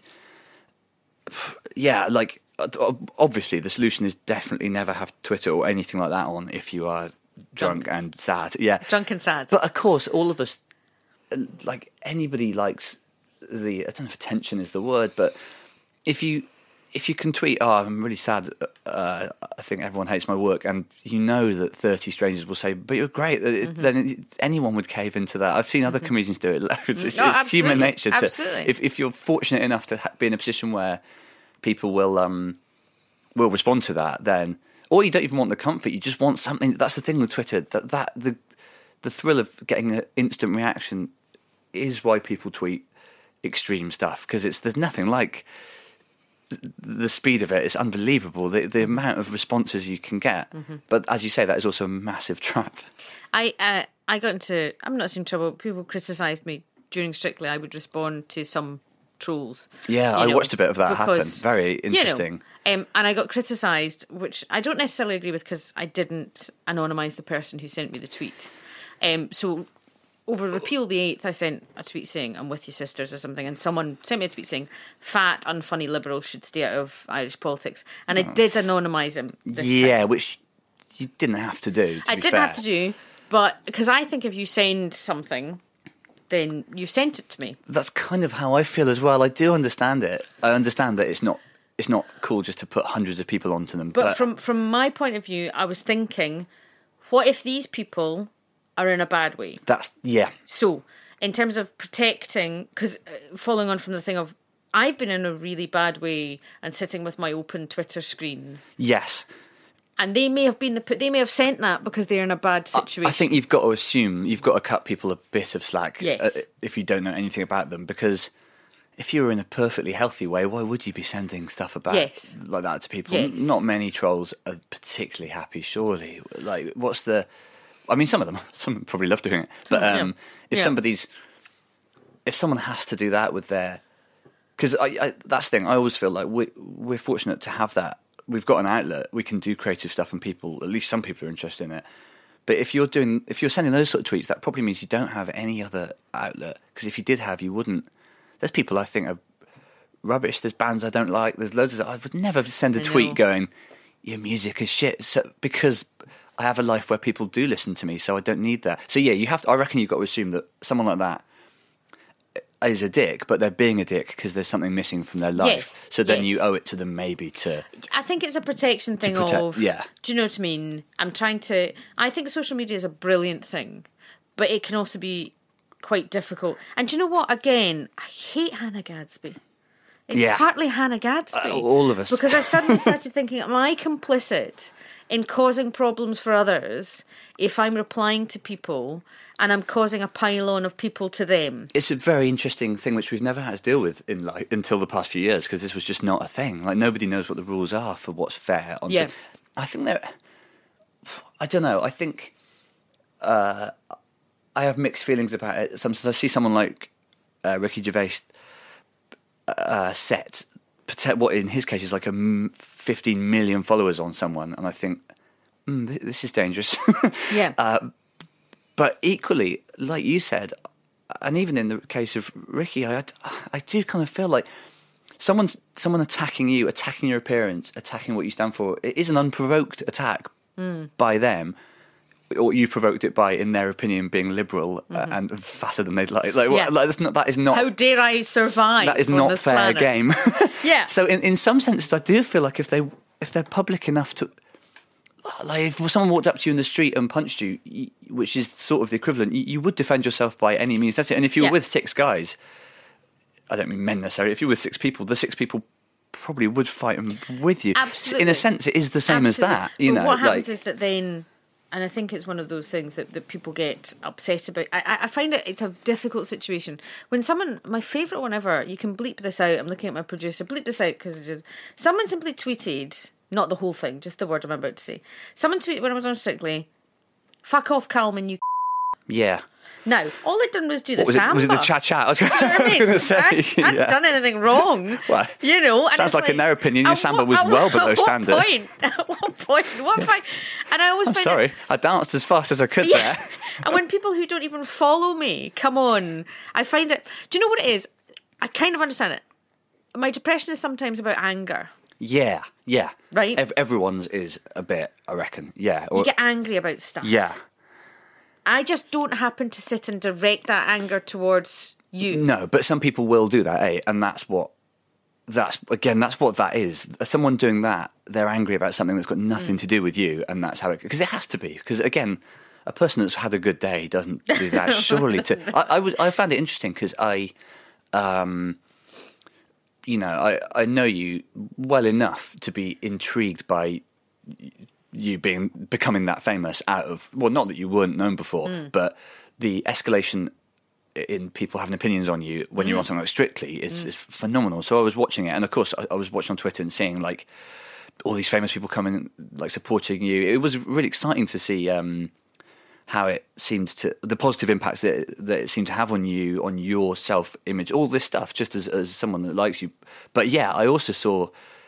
yeah, like obviously the solution is definitely never have Twitter or anything like that on if you are drunk, Drunk. and sad. Yeah, Drunk and sad. But of course, all of us, like anybody, likes the. I don't know if attention is the word, but if you if you can tweet, "Oh, I'm really sad. Uh, I think everyone hates my work," and you know that thirty strangers will say, "But you're great," mm-hmm. then it, anyone would cave into that. I've seen other mm-hmm. comedians do it. It's, it's, No, it's human nature to. absolutely. If if you're fortunate enough to ha- be in a position where people will um will respond to that, then. Or you don't even want the comfort; you just want something. That's the thing with Twitter. That that the the thrill of getting an instant reaction is why people tweet extreme stuff, because it's there's nothing like the speed of it. It's unbelievable the the amount of responses you can get. Mm-hmm. But as you say, that is also a massive trap. I uh, I got into. I'm not in trouble. People criticised me during Strictly. I would respond to some trolls. Yeah, you I know, watched a bit of that happen. because, Very interesting. You know, um, and I got criticised, which I don't necessarily agree with because I didn't anonymise the person who sent me the tweet. Um, so over Repeal the eighth, I sent a tweet saying, I'm with you, sisters, or something, and someone sent me a tweet saying, fat, unfunny liberals should stay out of Irish politics. And I did anonymise him this Yeah, time. which you didn't have to do, to I be didn't fair. have to do, but because I think if you send something, then you've sent it to me. That's kind of how I feel as well. I do understand it. I understand that it's not it's not cool just to put hundreds of people onto them. But, But, from, from my point of view, I was thinking, what if these people are in a bad way? that's, yeah. So, in terms of protecting, because uh, following on from the thing of, I've been in a really bad way and sitting with my open Twitter screen, Yes. and they may have been the they may have sent that because they're in a bad situation. I think you've got to assume, you've got to cut people a bit of slack Yes. uh, if you don't know anything about them, because if you were in a perfectly healthy way, why would you be sending stuff about Yes. like that to people? Yes. Not many trolls are particularly happy, surely. Like, what's the... I mean, some of them, some of them probably love doing it, but Some, um, yeah. if Yeah. somebody's... If someone has to do that with their... Because I, I, that's the thing, I always feel like we, we're fortunate to have that. We've got an outlet, we can do creative stuff and people, at least some people are interested in it. But if you're doing, if you're sending those sort of tweets, that probably means you don't have any other outlet. Because if you did have, you wouldn't. There's people I think are rubbish. There's bands I don't like. There's loads of. I would never send a I tweet know. going, "Your music is shit," so, because I have a life where people do listen to me, so I don't need that. So yeah, you have to. I reckon you've got to assume that someone like that is a dick, but they're being a dick because there's something missing from their life. Yes, So then yes. you owe it to them maybe to. I think it's a protection thing protect- of, yeah. do you know what I mean? I'm trying to, I think social media is a brilliant thing, but it can also be quite difficult. And do you know what? Again, I hate Hannah Gadsby. It's Yeah. partly Hannah Gadsby. Uh, all of us. Because I suddenly started thinking, am I complicit in causing problems for others if I'm replying to people and I'm causing a pile-on of people to them? It's a very interesting thing which we've never had to deal with in like until the past few years, because this was just not a thing. Like, nobody knows what the rules are for what's fair. On Yeah. thi- I think they're. I don't know. I think uh, I have mixed feelings about it. Sometimes I see someone like uh, Ricky Gervais uh, set protect what in his case is like a m- fifteen million followers on someone, and I think mm, th- this is dangerous. Yeah. Uh, But equally, like you said, and even in the case of Ricky, I, I do kind of feel like someone's someone attacking you, attacking your appearance, attacking what you stand for. It is an unprovoked attack Mm. by them, or you provoked it by, in their opinion, being liberal uh, and fatter than they'd like. Like, Mm-hmm. Yeah. like that's not, that is not. How dare I survive? That is on not this fair planet? game. Yeah. So in, in some senses, I do feel like if they if they're public enough to, like if someone walked up to you in the street and punched you, you which is sort of the equivalent, you, you would defend yourself by any means. That's it. And if you were Yeah. with six guys, I don't mean men necessarily. If you were with six people, the six people probably would fight them with you. Absolutely. In a sense, it is the same Absolutely. as that. You But know, what happens like is that then, and I think it's one of those things that, that people get upset about. I, I- I find it it's a difficult situation when someone. My favourite one ever. You can bleep this out. I'm looking at my producer. Bleep this out because just someone simply tweeted, not the whole thing, just the word I'm about to say. Someone tweeted when I was on Strictly, "Fuck off, Calman, you." yeah. Now, all it done was do the What was it? samba. Was it the cha cha? I was, You know what I mean? going to say. I, I hadn't yeah. done anything wrong. Well, you know, and sounds it's like in their opinion, your at samba what- was at well what- below at standard. What point? At what point? What point? And I always I'm find sorry, it, I danced as fast as I could yeah. there. And when people who don't even follow me come on, I find it. Do you know what it is? I kind of understand it. My depression is sometimes about anger. Yeah, yeah. Right? Ev- everyone's is a bit, I reckon. Yeah. Or, You get angry about stuff. yeah. I just don't happen to sit and direct that anger towards you. No, but some people will do that, eh? And that's what, that's, again, that's what that is. Someone doing that, they're angry about something that's got nothing Mm. to do with you, and that's how it, because it has to be. Because again, a person that's had a good day doesn't do that, surely. To I, I, was, I found it interesting because I, um, you know, I, I know you well enough to be intrigued by you being becoming that famous out of, well, not that you weren't known before, Mm. but the escalation in people having opinions on you when you're on something like Strictly is, Mm. is phenomenal. So I was watching it, and of course I, I was watching on Twitter and seeing like all these famous people coming, like supporting you. It was really exciting to see um, how it seemed to, the positive impacts that, that it seemed to have on you, on your self-image, all this stuff, just as, as someone that likes you. But yeah, I also saw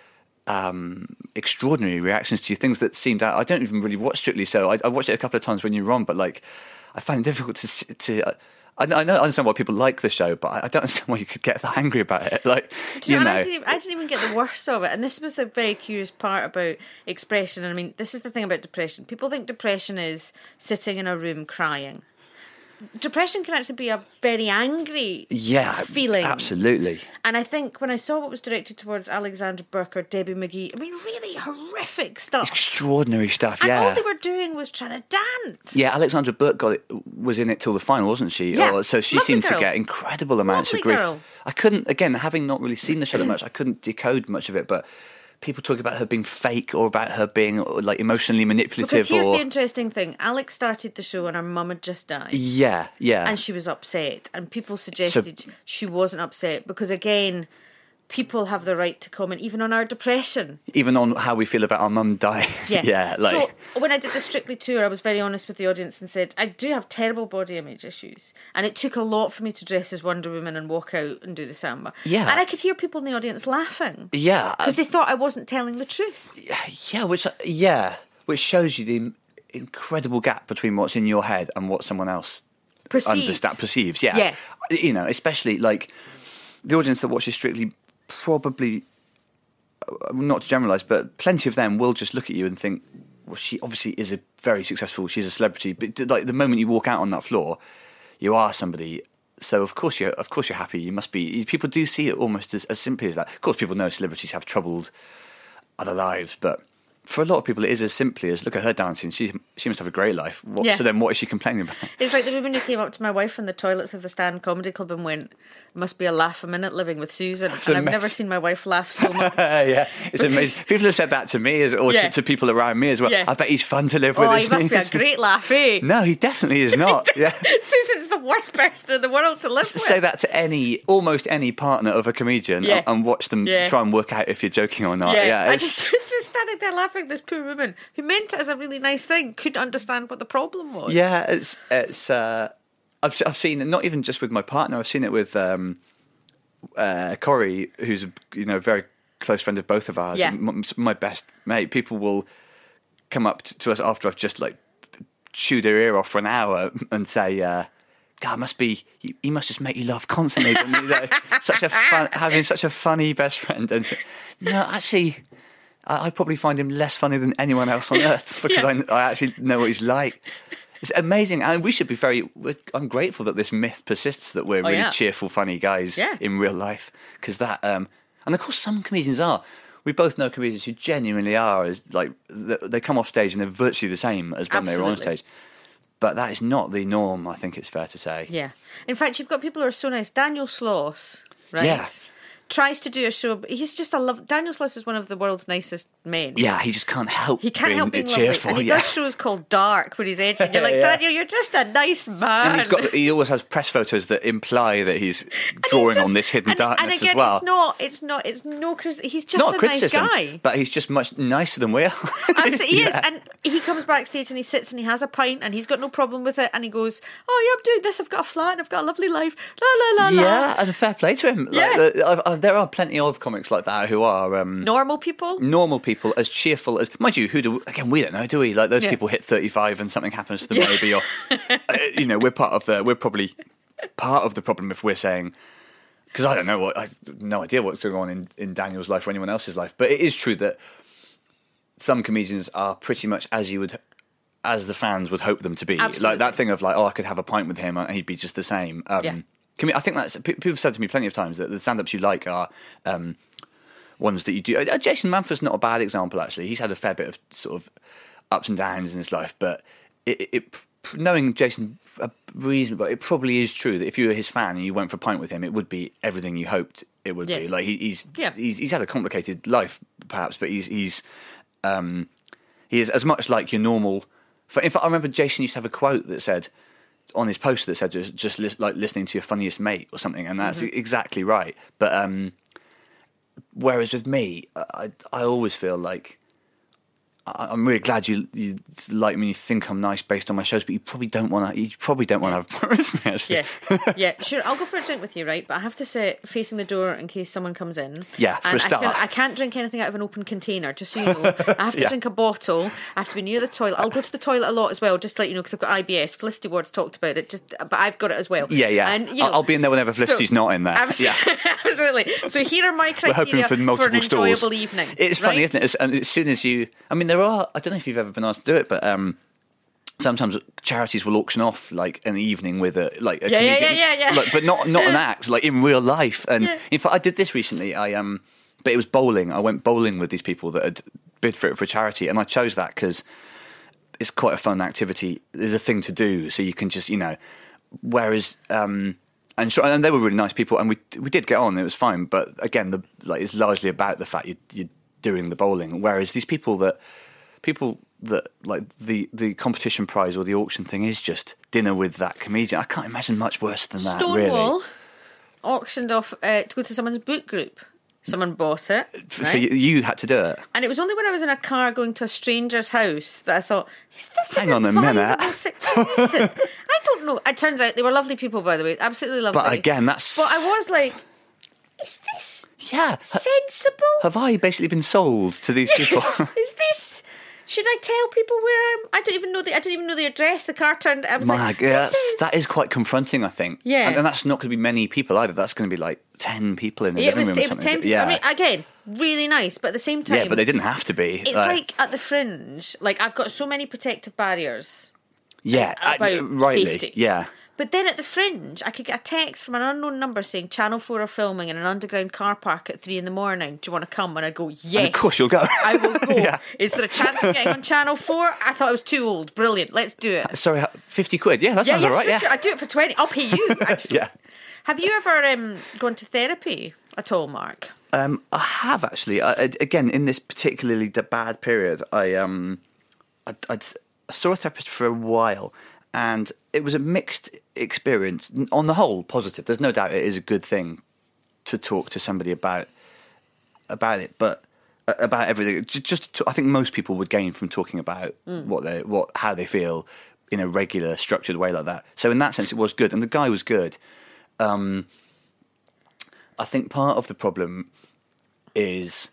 um, extraordinary reactions to you, things that seemed out. I don't even really watch Strictly, so I, I watched it a couple of times when you were on, but like, I find it difficult to, to uh, I, I know I understand why people like the show, but I, I don't understand why you could get that angry about it. Like, you, you know, know, I didn't, even, I didn't even get the worst of it. And this was the very curious part about expression. I mean, this is the thing about depression. People think depression is sitting in a room crying. Depression can actually be a very angry yeah, feeling. Absolutely. And I think when I saw what was directed towards Alexandra Burke or Debbie McGee, I mean, really horrific stuff. Extraordinary stuff, and yeah. all they were doing was trying to dance. Yeah, Alexandra Burke got it, was in it till the final, wasn't she? Yeah. Or, so she Lovely seemed girl. to get incredible amounts Lovely of grief. girl. I couldn't, again, having not really seen the show that much, I couldn't decode much of it, but people talk about her being fake or about her being like emotionally manipulative. Because here's or the interesting thing. Alex started the show and her mum had just died. Yeah, yeah. And she was upset. And people suggested so, she wasn't upset because, again, people have the right to comment even on our depression. Even on how we feel about our mum dying. Yeah. yeah like. So when I did the Strictly tour, I was very honest with the audience and said, I do have terrible body image issues. And it took a lot for me to dress as Wonder Woman and walk out and do the samba. Yeah. And I could hear people in the audience laughing. Yeah. Because they thought I wasn't telling the truth. Yeah, which yeah, which shows you the incredible gap between what's in your head and what someone else Perceives. understand, perceives. Yeah. Yeah. You know, especially like the audience that watches Strictly probably, not to generalise, but plenty of them will just look at you and think, well, she obviously is a very successful, she's a celebrity, but like the moment you walk out on that floor, you are somebody, so of course you're, of course you're happy, you must be, people do see it almost as, as simply as that. Of course people know celebrities have troubled other lives, but for a lot of people it is as simply as, look at her dancing, she she must have a great life. What, yeah. So then what is she complaining about? It's like the woman who came up to my wife in the toilets of the Stand Comedy Club and went, must be a laugh a minute living with Susan. It's and amazing. I've never seen my wife laugh so much. Yeah, it's amazing. People have said that to me as, or Yeah. to, to people around me as well. Yeah. I bet he's fun to live with. Oh, he isn't must be a great laugh, eh? No, he definitely is not. Yeah. Susan's the worst person in the world to live with. Say that to any, almost any partner of a comedian, Yeah. and, and watch them Yeah. try and work out if you're joking or not. Yeah, Yeah, I it's, just was just standing there laughing at this poor woman who meant it as a really nice thing, couldn't understand what the problem was. yeah, it's it's. Uh, I've I've seen it not even just with my partner. I've seen it with um, uh, Corey, who's a, you know, very close friend of both of ours. Yeah. and m- my best mate. People will come up to, to us after I've just like chewed their ear off for an hour and say, uh, God, must be he, he must just make you laugh constantly. And, you know, such a fun, having such a funny best friend. And no, actually, I, I probably find him less funny than anyone else on earth because Yeah. I, I actually know what he's like. It's amazing, and we should be very. We're, I'm grateful that this myth persists that we're Oh, really yeah. cheerful, funny guys Yeah. in real life. Because that, um, and of course, some comedians are. We both know comedians who genuinely are. As like th- they come off stage and they're virtually the same as when they were on Absolutely. stage. But that is not the norm. I think it's fair to say. Yeah. In fact, you've got people who are so nice. Daniel Sloss, right? Yeah. Tries to do a show. He's just a love. Daniel Sloss is one of the world's nicest men. Yeah, he just can't help. He can't being help being cheerful. lovely. And he yeah. does shows called Dark where he's edgy. And you're like, Yeah. Daniel, you're just a nice man. And he's got. He always has press photos that imply that he's And drawing he's just- on this hidden and, darkness and again, as well. It's not. It's not. It's no. criti- He's just Not a criticism, nice guy. but he's just much nicer than we are. Absolutely, he Yeah. is. And he comes backstage and he sits and he has a pint and he's got no problem with it. And he goes, "Oh yeah, I'm doing this. I've got a flat and I've got a lovely life." La la la la. Yeah, and fair play to him. Like, Yeah. the, I've, I've, there are plenty of comics like that who are um, Normal people. normal people, as cheerful as. Mind you, who do again? We don't know, do we? Like those Yeah. people hit thirty-five and something happens to them, Yeah. maybe, or uh, you know, we're part of the. We're probably part of the problem if we're saying. Because I don't know what I have no idea what's going on in, in Daniel's life or anyone else's life, but it is true that some comedians are pretty much as you would, as the fans would hope them to be. Absolutely. Like that thing of like, oh, I could have a pint with him and he'd be just the same. Um, Yeah. Can we, I think that's pe- people have said to me plenty of times that the stand-ups you like are um, ones that you do. Uh, Jason Manford's not a bad example actually. He's had a fair bit of sort of ups and downs in his life, but it, it, it knowing Jason uh, reasonable, it probably is true that if you were his fan and you went for a pint with him, it would be everything you hoped it would be. Yes. Like he, he's, Yeah. he's he's had a complicated life perhaps, but he's he's um, he is as much like your normal. For, in fact, I remember Jason used to have a quote that said on his poster that said just, just li- like listening to your funniest mate or something, and that's Mm-hmm. exactly right. But um, whereas with me, I I always feel like I, I'm really glad you you like me. You think I'm nice based on my shows, but you probably don't want to. You probably don't want to have fun with me. Actually, yeah, yeah, sure. I'll go for a drink with you, right? But I have to sit facing the door in case someone comes in. Yeah, for and a start. I, can, I can't drink anything out of an open container. Just so you know, I have to Yeah. drink a bottle. I have to be near the toilet. I'll go to the toilet a lot as well, just to let you know, because I've got I B S. Felicity Ward's talked about it, just but I've got it as well. Yeah, yeah. And, you know, I'll, I'll be in there whenever Felicity's so, not in there. Abso- Yeah. Absolutely. So here are my We're criteria hoping for multiple an enjoyable stalls. evening. It's right? funny, isn't it? As, and as soon as you, I mean, there are. I don't know if you've ever been asked to do it, but um, sometimes charities will auction off like an evening with a like a Yeah, yeah, comedian, yeah, yeah, yeah. Like, but not not an act, like in real life. And Yeah. in fact, I did this recently. I um, but it was bowling. I went bowling with these people that had bid for it for a charity, and I chose that because it's quite a fun activity. There's a thing to do, so you can just you know. Whereas um. And, sure, and they were really nice people, and we we did get on. It was fine, but again, the like it's largely about the fact you, you're doing the bowling. Whereas these people that people that like the the competition prize or the auction thing is just dinner with that comedian. I can't imagine much worse than that. Stonewall Really, auctioned off uh, to go to someone's book group. Someone bought it. For- right? for you, you had to do it. And it was only when I was in a car going to a stranger's house that I thought, is this Hang an on a minute. advisable situation? I don't know. It turns out they were lovely people, by the way. Absolutely lovely. But again, that's But I was like, is this yeah. sensible? Have I basically been sold to these people? Is this... Should I tell people where I'm... I don't even know the... I didn't even know the address. The car turned... I was My like, God, this that's, is... that is quite confronting, I think. Yeah. And, and that's not going to be many people either. That's going to be like ten people in the It living was, room or it was something. ten, yeah. I mean, again, really nice, but at the same time... yeah, but they didn't have to be. It's like at the fringe. Like, I've got so many protective barriers. yeah, I- about rightly. safety. Yeah. But then at the fringe, I could get a text from an unknown number saying Channel four are filming in an underground car park at three in the morning. Do you want to come? And I'd go, yes. And of course you'll go. I will go. Yeah. Is there a chance of getting on Channel four? I thought it was too old. Brilliant. Let's do it. Sorry, how- fifty quid. Yeah, that yeah, sounds yeah, all right. sure, Yeah. sure. I'd do it for twenty. I'll pay you, actually. Yeah. Have you ever um, gone to therapy at all, Mark? Um, I have actually. I, I- again, in this particularly d- bad period, I um, I, I saw a therapist for a while, and it was a mixed experience. On the whole, positive. There's no doubt it is a good thing to talk to somebody about about it, but uh, about everything. Just, just to, I think most people would gain from talking about Mm. what they what how they feel in a regular, structured way like that. So in that sense, it was good, and the guy was good. Um, I think part of the problem is,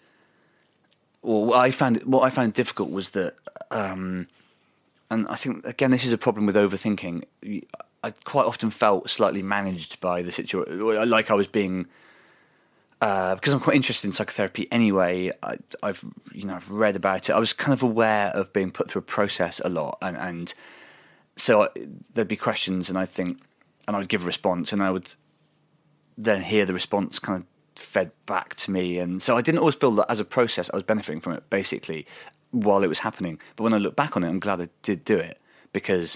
well, what I found what I found difficult was that, um, and I think again this is a problem with overthinking. I quite often felt slightly managed by the situation, like I was being, uh, because I'm quite interested in psychotherapy anyway. I, I've you know I've read about it. I was kind of aware of being put through a process a lot, and and so I, there'd be questions, and I think, and I would give a response, and I would then hear the response kind of fed back to me, and so I didn't always feel that as a process I was benefiting from it basically while it was happening. But when I look back on it, I'm glad I did do it, because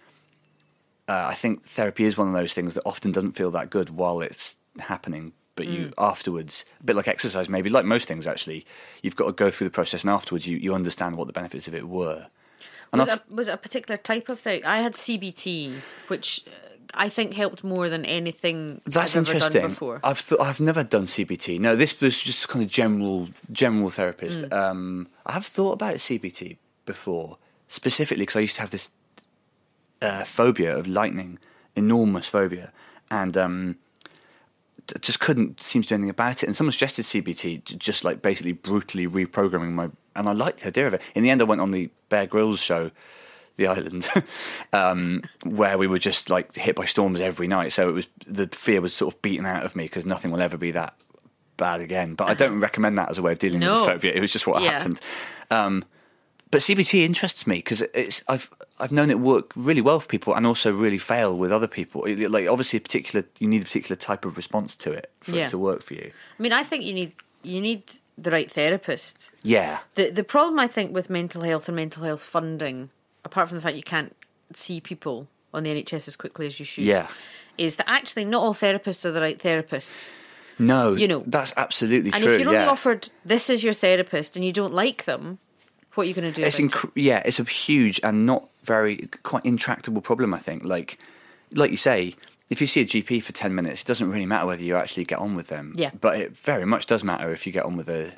uh, I think therapy is one of those things that often doesn't feel that good while it's happening, but you Mm. afterwards, a bit like exercise maybe, like most things actually, you've got to go through the process, and afterwards you, you understand what the benefits of it were. And Was I've- it, was it a particular type of thing? I had C B T, which uh, I think helped more than anything That's I've ever interesting. done before. I've th- I've never done C B T. No, this was just kind of general general therapist. Mm. Um, I have thought about C B T before, specifically because I used to have this uh, phobia of lightning, enormous phobia, and um, t- just couldn't seem to do anything about it. And someone suggested C B T, j- just like basically brutally reprogramming my, and I liked the idea of it. In the end, I went on the Bear Grylls show, The Island, um, where we were just like hit by storms every night. So it was, the fear was sort of beaten out of me, because nothing will ever be that bad again. But I don't recommend that as a way of dealing No. with the phobia. It was just what Yeah. happened. Um, but C B T interests me because it's I've I've known it work really well for people, and also really fail with other people. It- like obviously, a particular you need a particular type of response to it for Yeah. it to work for you. I mean, I think you need you need the right therapist. Yeah, The the problem I think with mental health and mental health funding, apart from the fact you can't see people on the N H S as quickly as you should, yeah. is that actually not all therapists are the right therapists. No, You know. that's absolutely And true. if you're only yeah. offered this is your therapist and you don't like them, what are you going to do? It's about inc- yeah, it's a huge and not very quite intractable problem. I think, like, like you say, if you see a G P for ten minutes, it doesn't really matter whether you actually get on with them. Yeah. But it very much does matter if you get on with a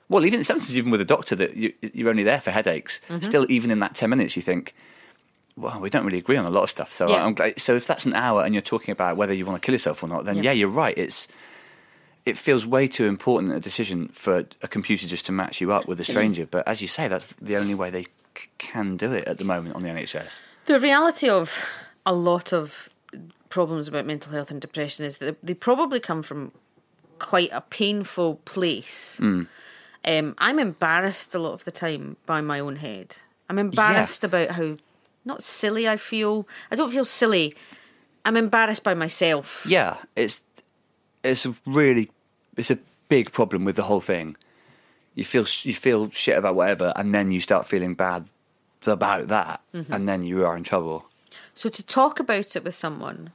Well, even sometimes even with a doctor that you, you're only there for headaches. Mm-hmm. Still, even in that ten minutes, you think, well, we don't really agree on a lot of stuff. So, Yeah. I'm glad, so if that's an hour and you're talking about whether you want to kill yourself or not, then yeah, Yeah. you're right. It's it feels way too important a decision for a computer just to match you up with a stranger. But as you say, that's the only way they c- can do it at the moment on the N H S. The reality of a lot of problems about mental health and depression is that they probably come from quite a painful place. Mm. Um, I'm embarrassed a lot of the time by my own head. I'm embarrassed Yeah. about how not silly I feel. I don't feel silly. I'm embarrassed by myself. Yeah, it's it's a really it's a big problem with the whole thing. You feel you feel shit about whatever, and then you start feeling bad about that, Mm-hmm. and then you are in trouble. So to talk about it with someone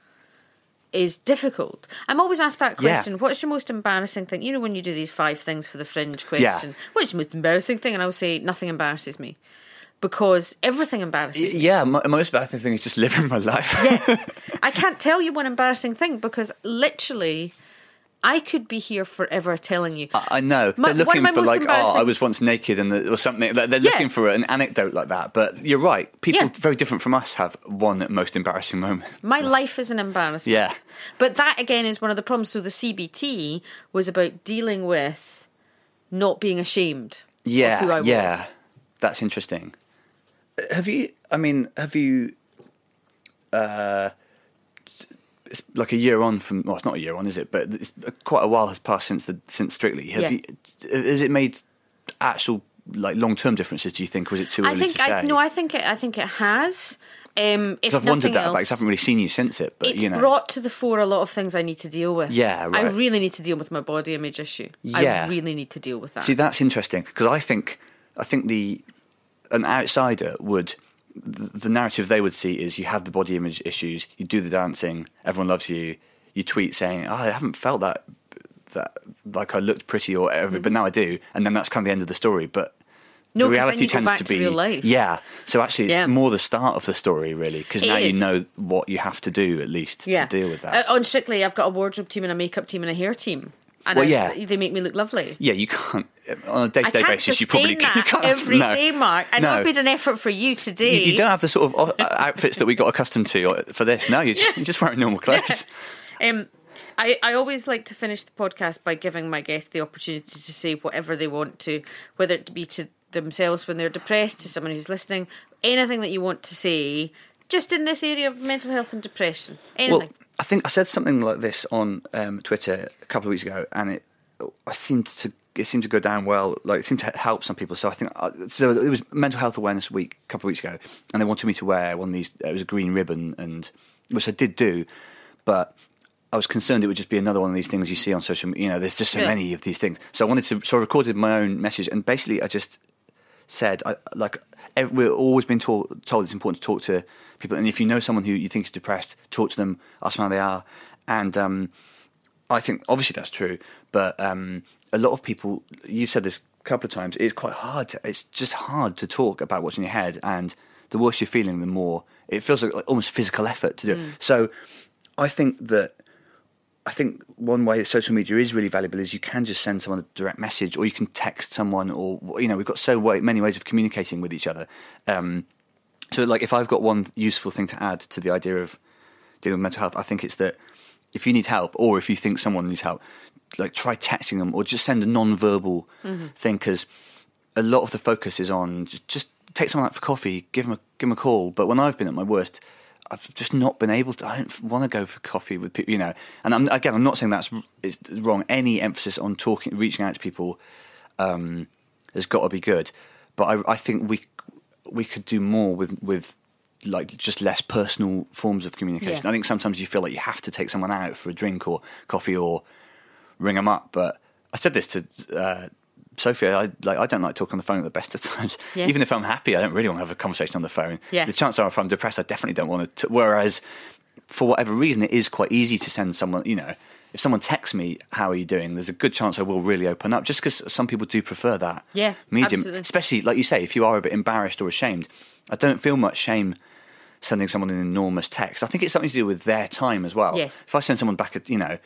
is difficult. I'm always asked that Yeah. question, what's your most embarrassing thing? You know, when you do these five things for the Fringe Yeah. question, what's your most embarrassing thing? And I will say, nothing embarrasses me. Because everything embarrasses me. Yeah, my, my most embarrassing thing is just living my life. Yeah. I can't tell you one embarrassing thing because literally I could be here forever telling you. I, I know. My- They're one looking of my for most like, oh, I embarrassing- was once naked and the, or something. They're they're Yeah. looking for an anecdote like that. But you're right. People Yeah. very different from us have one most embarrassing moment. My life is an embarrassment. Yeah. But that, again, is one of the problems. So the C B T was about dealing with not being ashamed Yeah, of who I was. yeah. That's interesting. Have you, I mean, have you, uh, it's like a year on from, well, it's not a year on, is it? But it's quite a while has passed since the since Strictly. Have Yeah. you, has it made actual, like, long-term differences, do you think, or is it too I early think to say? I, no, I think it. I think it has. Um, if I've wondered nothing that else, about, because I haven't really seen you since it, but, it's you know. brought to the fore a lot of things I need to deal with. Yeah, right. I really need to deal with my body image issue. Yeah. I really need to deal with that. See, that's interesting, because I think, I think the, an outsider would, the, the narrative they would see is you have the body image issues, you do the dancing, everyone loves you, you tweet saying, oh, I haven't felt that, that like I looked pretty or whatever, Mm-hmm. but now I do, and then that's kind of the end of the story. But No, 'cause the then reality you go tends back to to be real life. yeah. So actually, it's Yeah. more the start of the story, really, because It now you is. know what you have to do at least yeah. to deal with that. Uh, on Strictly, I've got a wardrobe team and a makeup team and a hair team. And Well, I, yeah. they make me look lovely. yeah, you can't on a I day-to-day can't basis. You sustain probably that you can't every no. day, Mark. I know No. I've made an effort for you today. You, you don't have the sort of uh, outfits that we got accustomed to for this. No, you're just, you're just wearing normal clothes. Um, I, I always like to finish the podcast by giving my guests the opportunity to say whatever they want to, whether it be to themselves when they're depressed, to someone who's listening, anything that you want to say, just in this area of mental health and depression. Anything. Well, I think I said something like this on um, Twitter a couple of weeks ago, and it I seemed to it seemed to go down well. Like it seemed to help some people. So I think uh, so. It was Mental Health Awareness Week a couple of weeks ago, and they wanted me to wear one of these. It was a green ribbon, and which I did do, but I was concerned it would just be another one of these things you see on social media. You know, there's just so Yeah. many of these things. So I wanted to. So I recorded my own message, and basically I just said, I, like, ev- we've always been told, told it's important to talk to people, and if you know someone who you think is depressed, talk to them, ask them how they are. And um, I think obviously that's true, but um, a lot of people, you've said this a couple of times, it's quite hard. To, it's just hard to talk about what's in your head, and the worse you're feeling, the more it feels like, like almost physical effort to do. Mm. So I think that. I think one way that social media is really valuable is you can just send someone a direct message, or you can text someone, or, you know, we've got so way, many ways of communicating with each other. Um, so, like, if I've got one useful thing to add to the idea of dealing with mental health, I think it's that if you need help, or if you think someone needs help, like, try texting them, or just send a non-verbal Mm-hmm. thing, because a lot of the focus is on just, just take someone out for coffee, give them a, give them a call. But when I've been at my worst, I've just not been able to. I don't want to go for coffee with people, you know. And I'm, again, I'm not saying that's it's wrong. Any emphasis on talking, reaching out to people, um, has got to be good. But I, I think we we could do more with with like just less personal forms of communication. Yeah. I think sometimes you feel like you have to take someone out for a drink or coffee or ring them up. But I said this to uh, Sophia, I like I don't like talking on the phone at the best of times. Yeah. Even if I'm happy, I don't really want to have a conversation on the phone. Yeah. The chances are, if I'm depressed, I definitely don't want to. Whereas, for whatever reason, it is quite easy to send someone. You know, if someone texts me, "How are you doing?" There's a good chance I will really open up, just because some people do prefer that. Yeah, medium, absolutely. especially like you say, if you are a bit embarrassed or ashamed. I don't feel much shame sending someone an enormous text. I think it's something to do with their time as well. Yes. If I send someone back, a, you know.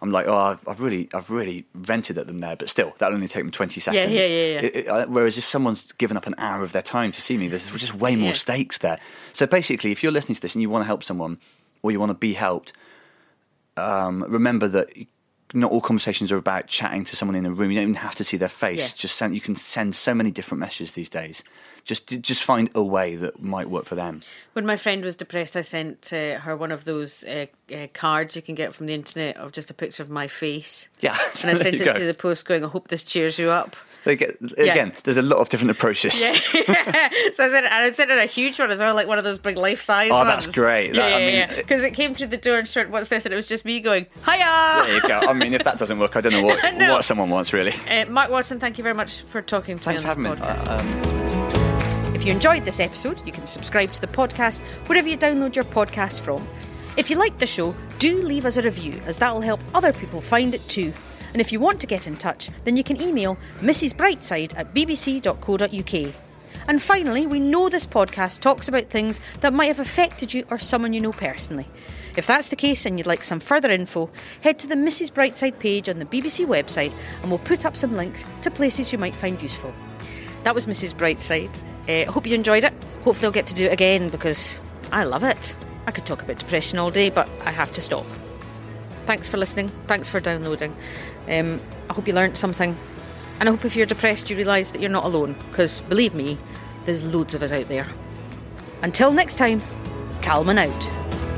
I'm like, oh, I've, I've really, I've really vented at them there, but still, that'll only take them twenty seconds. Yeah, yeah, yeah. yeah. It, it, whereas if someone's given up an hour of their time to see me, there's just way more Yeah. stakes there. So basically, if you're listening to this and you want to help someone, or you want to be helped, um, remember that not all conversations are about chatting to someone in a room. You don't even have to see their face. Yeah. Just send. You can send so many different messages these days. Just, just find a way that might work for them. When my friend was depressed, I sent uh, her one of those uh, uh, cards you can get from the internet of just a picture of my face. Yeah, And I there sent you it go. through the post going, I hope this cheers you up. They get, again, there's a lot of different approaches. Yeah. So I sent, and I sent her a huge one as well, like one of those big life size Oh, ones. that's great. That- I yeah, mean, yeah, because it came through the door and she went, what's this? And it was just me going, hiya! There you go. I mean, if that doesn't work, I don't know what, No. what someone wants, really. Uh, Mark Watson, thank you very much for talking to Thanks me for on having me. this podcast. Uh, um, If you enjoyed this episode, you can subscribe to the podcast wherever you download your podcasts from. If you liked the show, do leave us a review, as that will help other people find it too. And if you want to get in touch, then you can email Missus Brightside at b b c dot co dot u k. And finally, we know this podcast talks about things that might have affected you or someone you know personally. If that's the case and you'd like some further info, head to the Missus Brightside page on the B B C website and we'll put up some links to places you might find useful. That was Missus Brightside. I uh, hope you enjoyed it. Hopefully I'll get to do it again because I love it. I could talk about depression all day, but I have to stop. Thanks for listening. Thanks for downloading. Um, I hope you learnt something. And I hope if you're depressed you realise that you're not alone, because believe me, there's loads of us out there. Until next time, Calman out.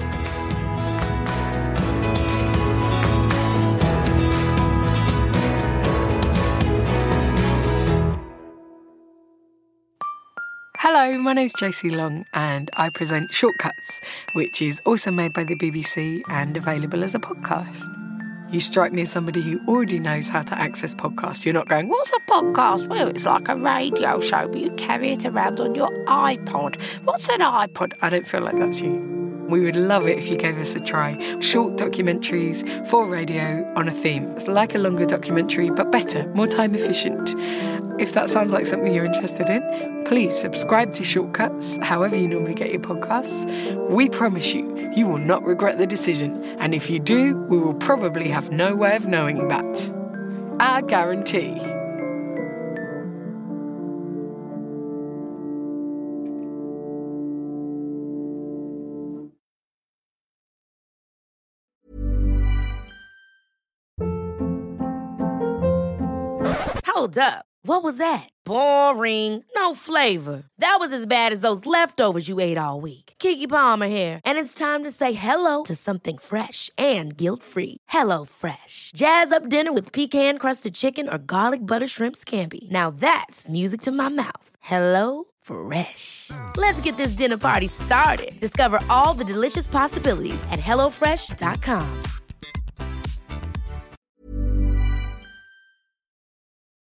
Hello, my name's Josie Long and I present Shortcuts, which is also made by the B B C and available as a podcast. You strike me as somebody who already knows how to access podcasts. You're not going, what's a podcast? Well, it's like a radio show, but you carry it around on your iPod. What's an iPod? I don't feel like that's you. We would love it if you gave us a try. Short documentaries for radio on a theme. It's like a longer documentary, but better, more time efficient. If that sounds like something you're interested in, please subscribe to Shortcuts, however you normally get your podcasts. We promise you, you will not regret the decision. And if you do, we will probably have no way of knowing that. I guarantee. Hold up. What was that? Boring. No flavor. That was as bad as those leftovers you ate all week. Keke Palmer here, and it's time to say hello to something fresh and guilt-free. Hello Fresh. Jazz up dinner with pecan-crusted chicken or garlic butter shrimp scampi. Now that's music to my mouth. Hello Fresh. Let's get this dinner party started. Discover all the delicious possibilities at hello fresh dot com.